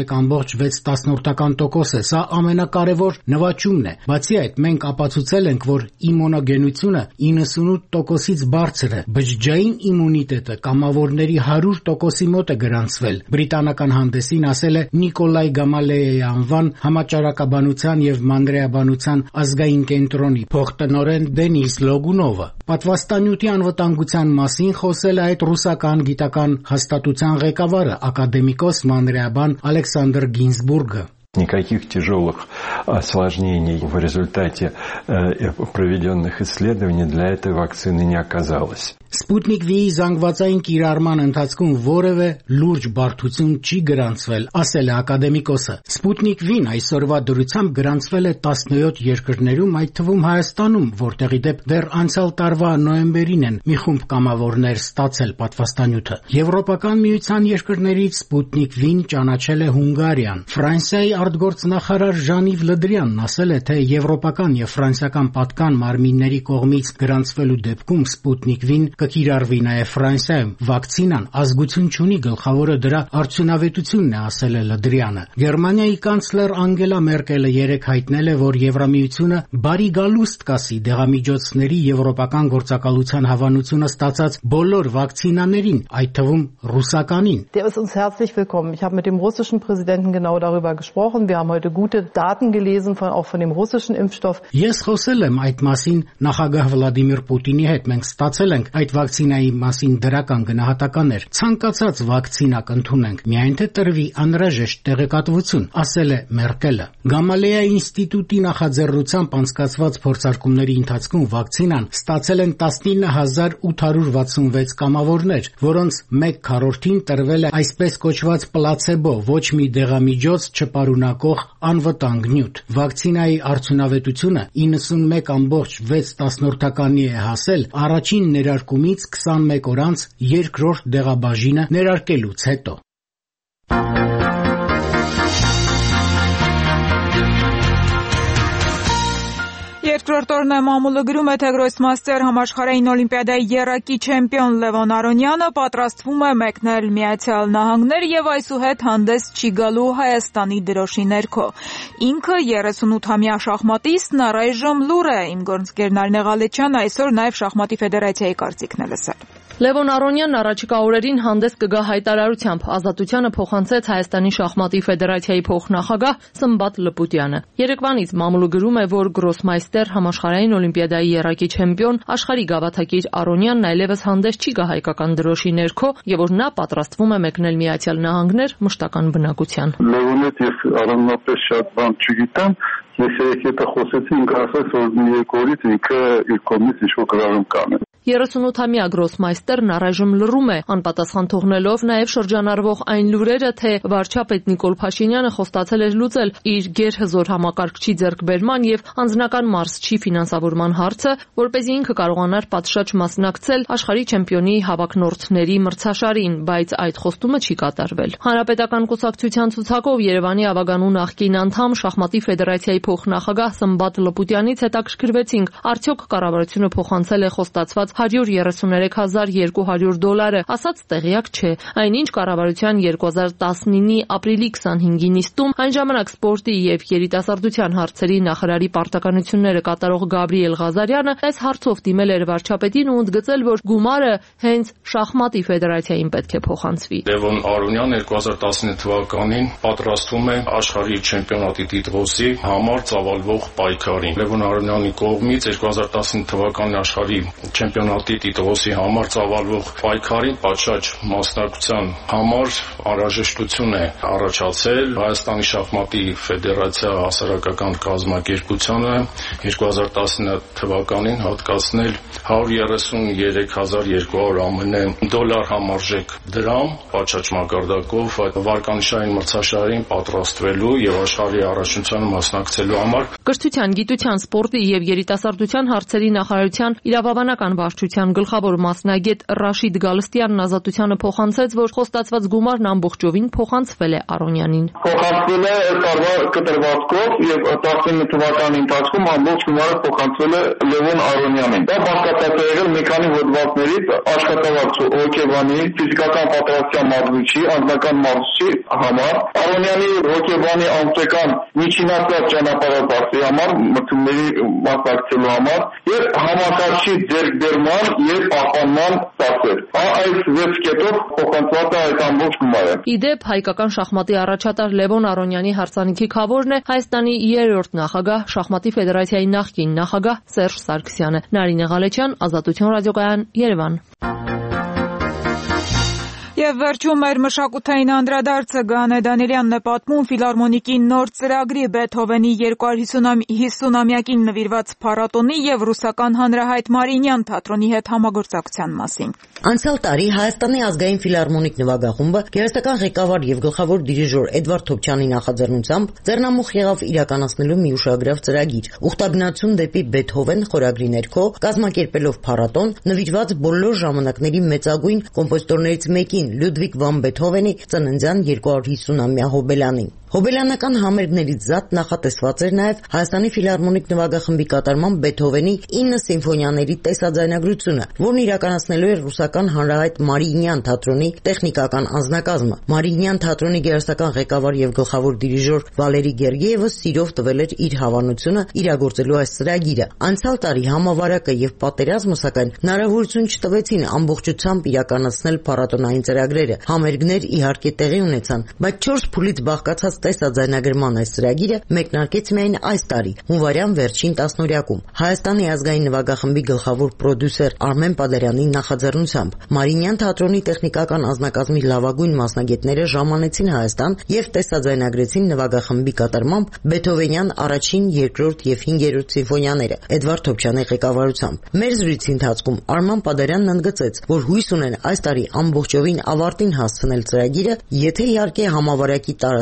91.6% է։ Սա ամենակարևոր նվաճումն է։ Բացի այդ, մենք ապացուցել ենք, որ իմունոգենությունը 98%-ից բարձր է։ Բջջային իմունիտետը կամավորների 100%-ի մոտ է գրանցվել։ Բրիտանական հանդեսին ասել է Նիկոլայ Գամալեայի անվան համաճարակաբանության եւ մանրէաբանության ազգային կենտրոնի փոխտնօրեն Դենիս Լոգունովը։ Պատվաստանյութի անվտանգության մասին խոսել է այդ ռուսական գիտական հաստատության ղեկավարը ակադեմիկոս մանրէաբան Ալեքսանդր Գինզբուրգը։ Никаких тяжелых осложнений в результате проведенных исследований для этой вакцины не оказалось. Սպուտնիկ V-ի զանգվածային կիրառման ընթացքում որևէ լուրջ բարդություն չի գրանցվել, ասել է ակադեմիկոսը։ Սպուտնիկ V-ն այսօրվա դրությամբ գրանցվել է 17 երկրներում, այդ թվում Հայաստանում, որտեղի դեպ դեռ անցյալ տարվա նոյեմբերին են մի խումբ կամավորներ ստացել պատվաստանյութը։ Եվրոպական միության երկրներից Սպուտնիկ V-ն ճանաչել է Հունգարիան։ Ֆրանսիայի արտգործնախարար Ժան-Իվ Լդրյանն ասել է, թե եվրոպական եւ ֆրանսիական պատկան մարմինների կողմից գրանցվելու դեպքում Սպուտնիկ V-ն կկիրառվի նաև Ֆրանսիայում։ Վակցինան ազգություն չունի, գլխավորը դրա արդյունավետությունն է, ասել է Լդրյանը։ Գերմանիայի կանցլեր Անգելա Մերկելը երեկ հայտնել է, որ Եվրամիությունը բարի գալուստ կասի դեղամիջոցների եվրոպական գործակալության հավանությունը ստացած բոլոր վակցինաներին, այդ թվում ռուսականին։ Der ist uns herzlich willkommen. Ich habe mit dem russischen Präsidenten genau darüber gesprochen. Wir haben heute gute Daten gelesen, auch von dem russischen Impfstoff. Ես խոսել եմ այդ մասին նախագահ Վլադիմիր Պուտինի հետ։ Մենք ստացել ենք այդ վակցինայի մասին դրական գնահատականներ։ Ցանկացած վակցինա կընդունենք, միայն թե տրվի անհրաժեշտ տեղեկատվություն, ասել է Մերկելը։ Գամալեայի ինստիտուտի նախաձեռնությամբ անցկացված փորձարկումների ընթացքում վակցինան ստացել են 19866 կամավորներ, որոնց 1/4-ին տրվել է այսպես կոչված պլացեբո, ոչ մի դեղամիջոց չպարունակող պարունակող անվտանգ նյութ։ Վակցինայի արդյունավետությունը 91.6 է հասել առաջին ներարկումից 21 օր անց երկրորդ դեղաբաժինը ներարկելուց հետո։ Երկրորդ օրն է մամուլը գրում է, թե Գրոսմաստեր համաշխարհային օլիմպիադայի եռակի չեմպիոն Լևոն Արոնյանը պատրաստվում է մեկնել Միացյալ Նահանգներ եւ այսուհետ հանդես չի գալու Հայաստանի դրոշի ներքո։ Ինքը 38-ամյա շախմատիստն առայժմ լուր է։ Իմ գործընկեր Նարինե Ղալեչյանը այսօր նաեւ շախմատի ֆեդերացիայի կարծիքն է լսել։ Լևոն Արոնյանն առաջիկա օրերին հանդես կգա հայտարարությամբ։ Ազատությանը փոխանցեց Հայաստանի շախմատի ֆեդերացիայի փոխնախագահ Սմբատ Լպուտյանը։ Երեկվանից մամուլը գրում է, որ Գրոսմայստեր համաշխարհային օլիմպիադայի եռակի չեմպիոն աշխարհի գավաթակիր Արոնյանն այլևս հանդես չի գա հայկական դրոշի ներքո եւ որ նա պատրաստվում է մեկնել Միացյալ Նահանգներ մշտական բնակության։ Լևոնը ես առանձնապես շատ բան չգիտեմ, ես եթե խոսեցի ինքը ասաց, որ մի երկու օրից ինքը իր կողմից ինչ-որ գրառում կանե։ 38-ամյա Գրոսմայստերն առայժմ լռում է, անպատասխան թողնելով նաև շրջանառվող այն լուրերը, թե վարչապետ Նիկոլ Փաշինյանը խոստացել էր լուծել իր գերհզոր համակարգչի ձեռքբերման եւ անձնական մարզչի ֆինանսավորման հարցը, որպեսզի ինքը կարողանար պատշաճ մասնակցել աշխարհի չեմպիոնի հավակնորդների մրցաշարին, բայց այդ խոստումը չի կատարվել։ Հանրապետական կուսակցության ցուցակով Երևանի ավագանու նախկին անդամ շախմատի ֆեդերացիայի փոխնախագահ Սմբատ Լպուտյանից հետաքրքրվեցինք, արդյոք կառավարությունը փոխանցել է խոստացված $133,200, ասաց տեղյակ չէ։ Այնինչ կառավարության 2019-ի ապրիլի 25-ի նիստում այն ժամանակ սպորտի եւ երիտասարդության հարցերի նախարարի պարտականությունները կատարող Գաբրիել Ղազարյանը այս հարցով դիմել էր վարչապետին ու ընդգծել, որ գումարը հենց շախմատի ֆեդերացիային պետք է փոխանցվի։ Լևոն Արոնյան 2019 թվականին պատրաստվում է աշխարհի չեմպիոնատի տիտղոսի համար ծավալվող պայքարին։ Լևոն Արոնյանի կողմից 2019 թվականի աշխարհի չեմպիոնատի տիտղոսի համար ծավալվող պայքարին պատշաճ մասնակցության համար անհրաժեշտություն է առաջացել Հայաստանի շախմատի ֆեդերացիա հասարակական կազմակերպությանը 2019 թվականին հատկացնել $133,200 ԱՄՆ համարժեք դրամ պատշաճ մակարդակով այդ վարկանիշային մրցաշարին պատրաստվելու եւ աշխարհի առաջնությանը մասնակցելու համար։ Կրթության, գիտության, սպորտի եւ երիտասարդության հարցերի նախարարության իրավաբանական վարչության գլխավոր մասնագետ Ռաշիդ Գալստյանն Ազատությանը փոխանցեց, որ խոստացված գումարն ամբողջովին փոխանցվել է Արոնյանին։ Փոխանցվել է տարվա կտրվածքով եւ 19 թվականի ընթացքում ամբողջ գումարը փոխանցվել է Լևոն Արոնյանին։ Դա բացկացած է եղել մի քանի հոդվածներից աշխատավարձ հոգեբանի, ֆիզիկական պատրաստության մարզչի, անձնական մարզչի համար, Արոնյանի հոգեբանի անձնական միջինացված ճանապարհորդի համար, մրցումների մասնակցելու համար եւ համակարգչի ձեռքբերման եւ պահպանման ծախսեր։ Այս 6 կետով փոխանցված է այդ ամբողջ գումարը։ Իդեպ հայկական շախմատի առաջատար Լևոն Արոնյանի հարսանիքի քավորն է Հայաստանի 3-րդ նախագահ, շախմատի ֆեդերացիայի նախկին նախագահ Սերժ Սարգսյանը։ Նարինե Ղալեչյան, Ազատություն ռադիոկայան, Երևան։ Եվ վերջում մեր մշակութային անդրադարձը Գանե Դանիելյանն է պատմում ֆիլհարմոնիկի նոր ծրագրի Բեթհովենի 250-ամյակին նվիրված փառատոնի եւ ռուսական հանրահայտ Մարիինյան թատրոնի հետ համագործակցության մասին։ Անցյալ տարի Հայաստանի ազգային ֆիլհարմոնիկ նվագախումբը գերստական ղեկավար եւ գլխավոր դիրիժոր Էդվարդ Թոփչյանի նախաձեռնությամբ ձեռնամուխ եղավ իրականացնելու մի ուշագրավ ծրագիր՝ ուխտագնացություն դեպի Բեթհովեն խորագրի ներքո, կազմակերպելով փառատոն նվիրված բոլոր ժամանակների մեծագույն կոմպոզիտորներից մեկին Լյուդվիգ վան Բեթհովենի ծննդյան 250-ամյա հոբելյանին։ Հոբելյանական համերգներից զատ նախատեսված էր նաև Հայաստանի ֆիլհարմոնիկ նվագախմբի կատարմամբ Բեթհովենի 9 սիմֆոնիաների տեսաձայնագրությունը, որն իրականացնելու էր ռուսական հանրահայտ Մարիինյան թատրոնի տեխնիկական անձնակազմը։ Մարիինյան թատրոնի գերստական ղեկավար եւ գլխավոր դիրիժոր Վալերի Գերգիևը սիրով տվել էր իր հավանությունը իրագործելու այս ծրագիրը։ Անցյալ տարի համավարակը եւ պատերազմը սակայն հնարավորություն չտվեցին ամբողջությամբ իրականացնել փառատոնային ծրագրերը։ Համերգներ իհարկե տեղի ունեցան, բայց 4 փուլից բաղկացած տեսաձայնագրման այս ծրագիրը մեկնարկեց միայն այս տարի՝ հունվարյան վերջին տասնօրյակում Հայաստանի ազգային նվագախմբի գլխավոր պրոդյուսեր Արմեն Պադարյանի նախաձեռնությամբ։ Մարիինյան թատրոնի տեխնիկական անձնակազմի լավագույն մասնագետները ժամանեցին Հայաստան եւ տեսաձայնագրեցին նվագախմբի կատարմամբ Բեթհովենյան առաջին, երկրորդ եւ 5-րդ սիմֆոնիաները Էդվարդ Թոփչյանի ղեկավարությամբ։ Մեր զրույցի ընթացքում Արման Պադարյանն ընդգծեց, որ հույս ունեն այս տարի ամբողջովին ավարտին հասցնել ծրագիրը, եթե իհարկե համավարակի տարածումը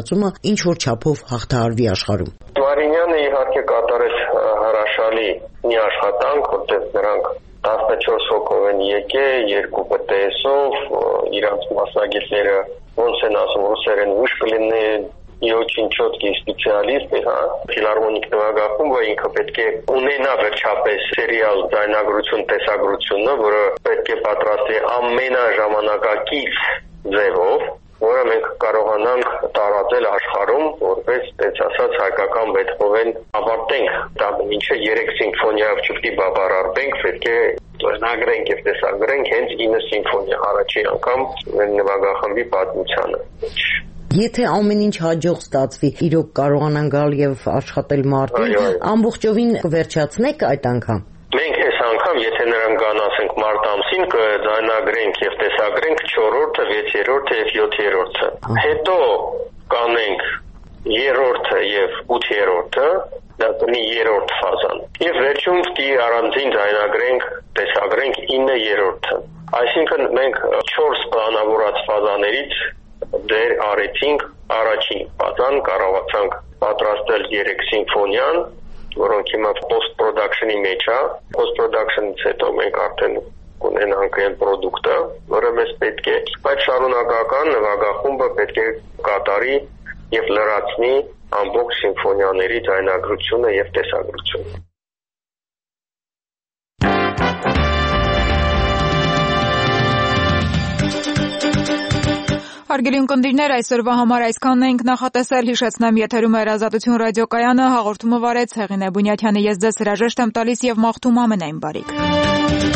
ինչ որ չափով հաղթահարվի աշխարհում։ Մարինյանը իհարկե կատարեց հրաշալի մի աշխատանք, որտեղ նրանք 14 հոգով են եկել, 2 ՊՏՍ-ով, իրանց մասնագետները ոնց են ասում ռուսերեն ուշ կլինեն, и очень четкий специалист, ֆիլարմոնիկ նվագախումբը ինքը պետք է ունենա վերջապես սերիալ ձայնագրություն, տեսագրությունը, որը պետք է պատրաստի ամենաժամանակակից ձևով, որը մենք կարողանանք տարածել աշխարհում, որպես տենց ասած հայկական Բեթհովեն ավարտենք դա ինչը 3 սիմֆոնիայով չպետք է բավարարվենք, պետք է նագրենք եւ տեսագրենք հենց 9 սիմֆոնիա առաջին անգամ նվագախմբի պատմությանը։ Եթե ամեն ինչ հաջող ստացվի, իրոք կարողանան գալ եւ աշխատել մարտին, ամբողջովին կվերջացնեք այդ անգամ։ Մենք այս անգամ, եթե նրանք գան, ասենք մարտ ամսին, կձայնագրենք եւ տեսագրենք 4-րդը, 6-րդը եւ 7-րդը։ Հետո կանենք 3-րդը եւ 8-րդը, դա կլինի 3-րդ ֆազան։ Եվ վերջում պիտի առանձին ձայնագրենք, տեսագրենք 9-րդը։ Այսինքն մենք 4 պլանավորած ֆազաներից դեր արեցինք առաջին ֆազան, կարողացանք պատրաստել 3 սիմֆոնիան, որոնք հիմա post-production-ի մեջ է։ Post-production-ից հետո մենք արդեն կունենանք այն պրոդուկտը, որը մեզ պետք է, բայց շարունակական նվագախումբը պետք է կատարի եւ լրացնի ամբողջ սիմֆոնիաների ձայնագրությունը եւ տեսագրությունը։ Հարգելի ունկնդիրներ, այսօրվա համար այսքանն ենք նախատեսել, հիշեցնեմ եթերում էր Ազատություն ռադիոկայանը, հաղորդումը վարեց Հեղինե Բունյաթյանը, ես ձեզ հրաժեշտ եմ տալիս եւ մաղթում ամենայն բարիք։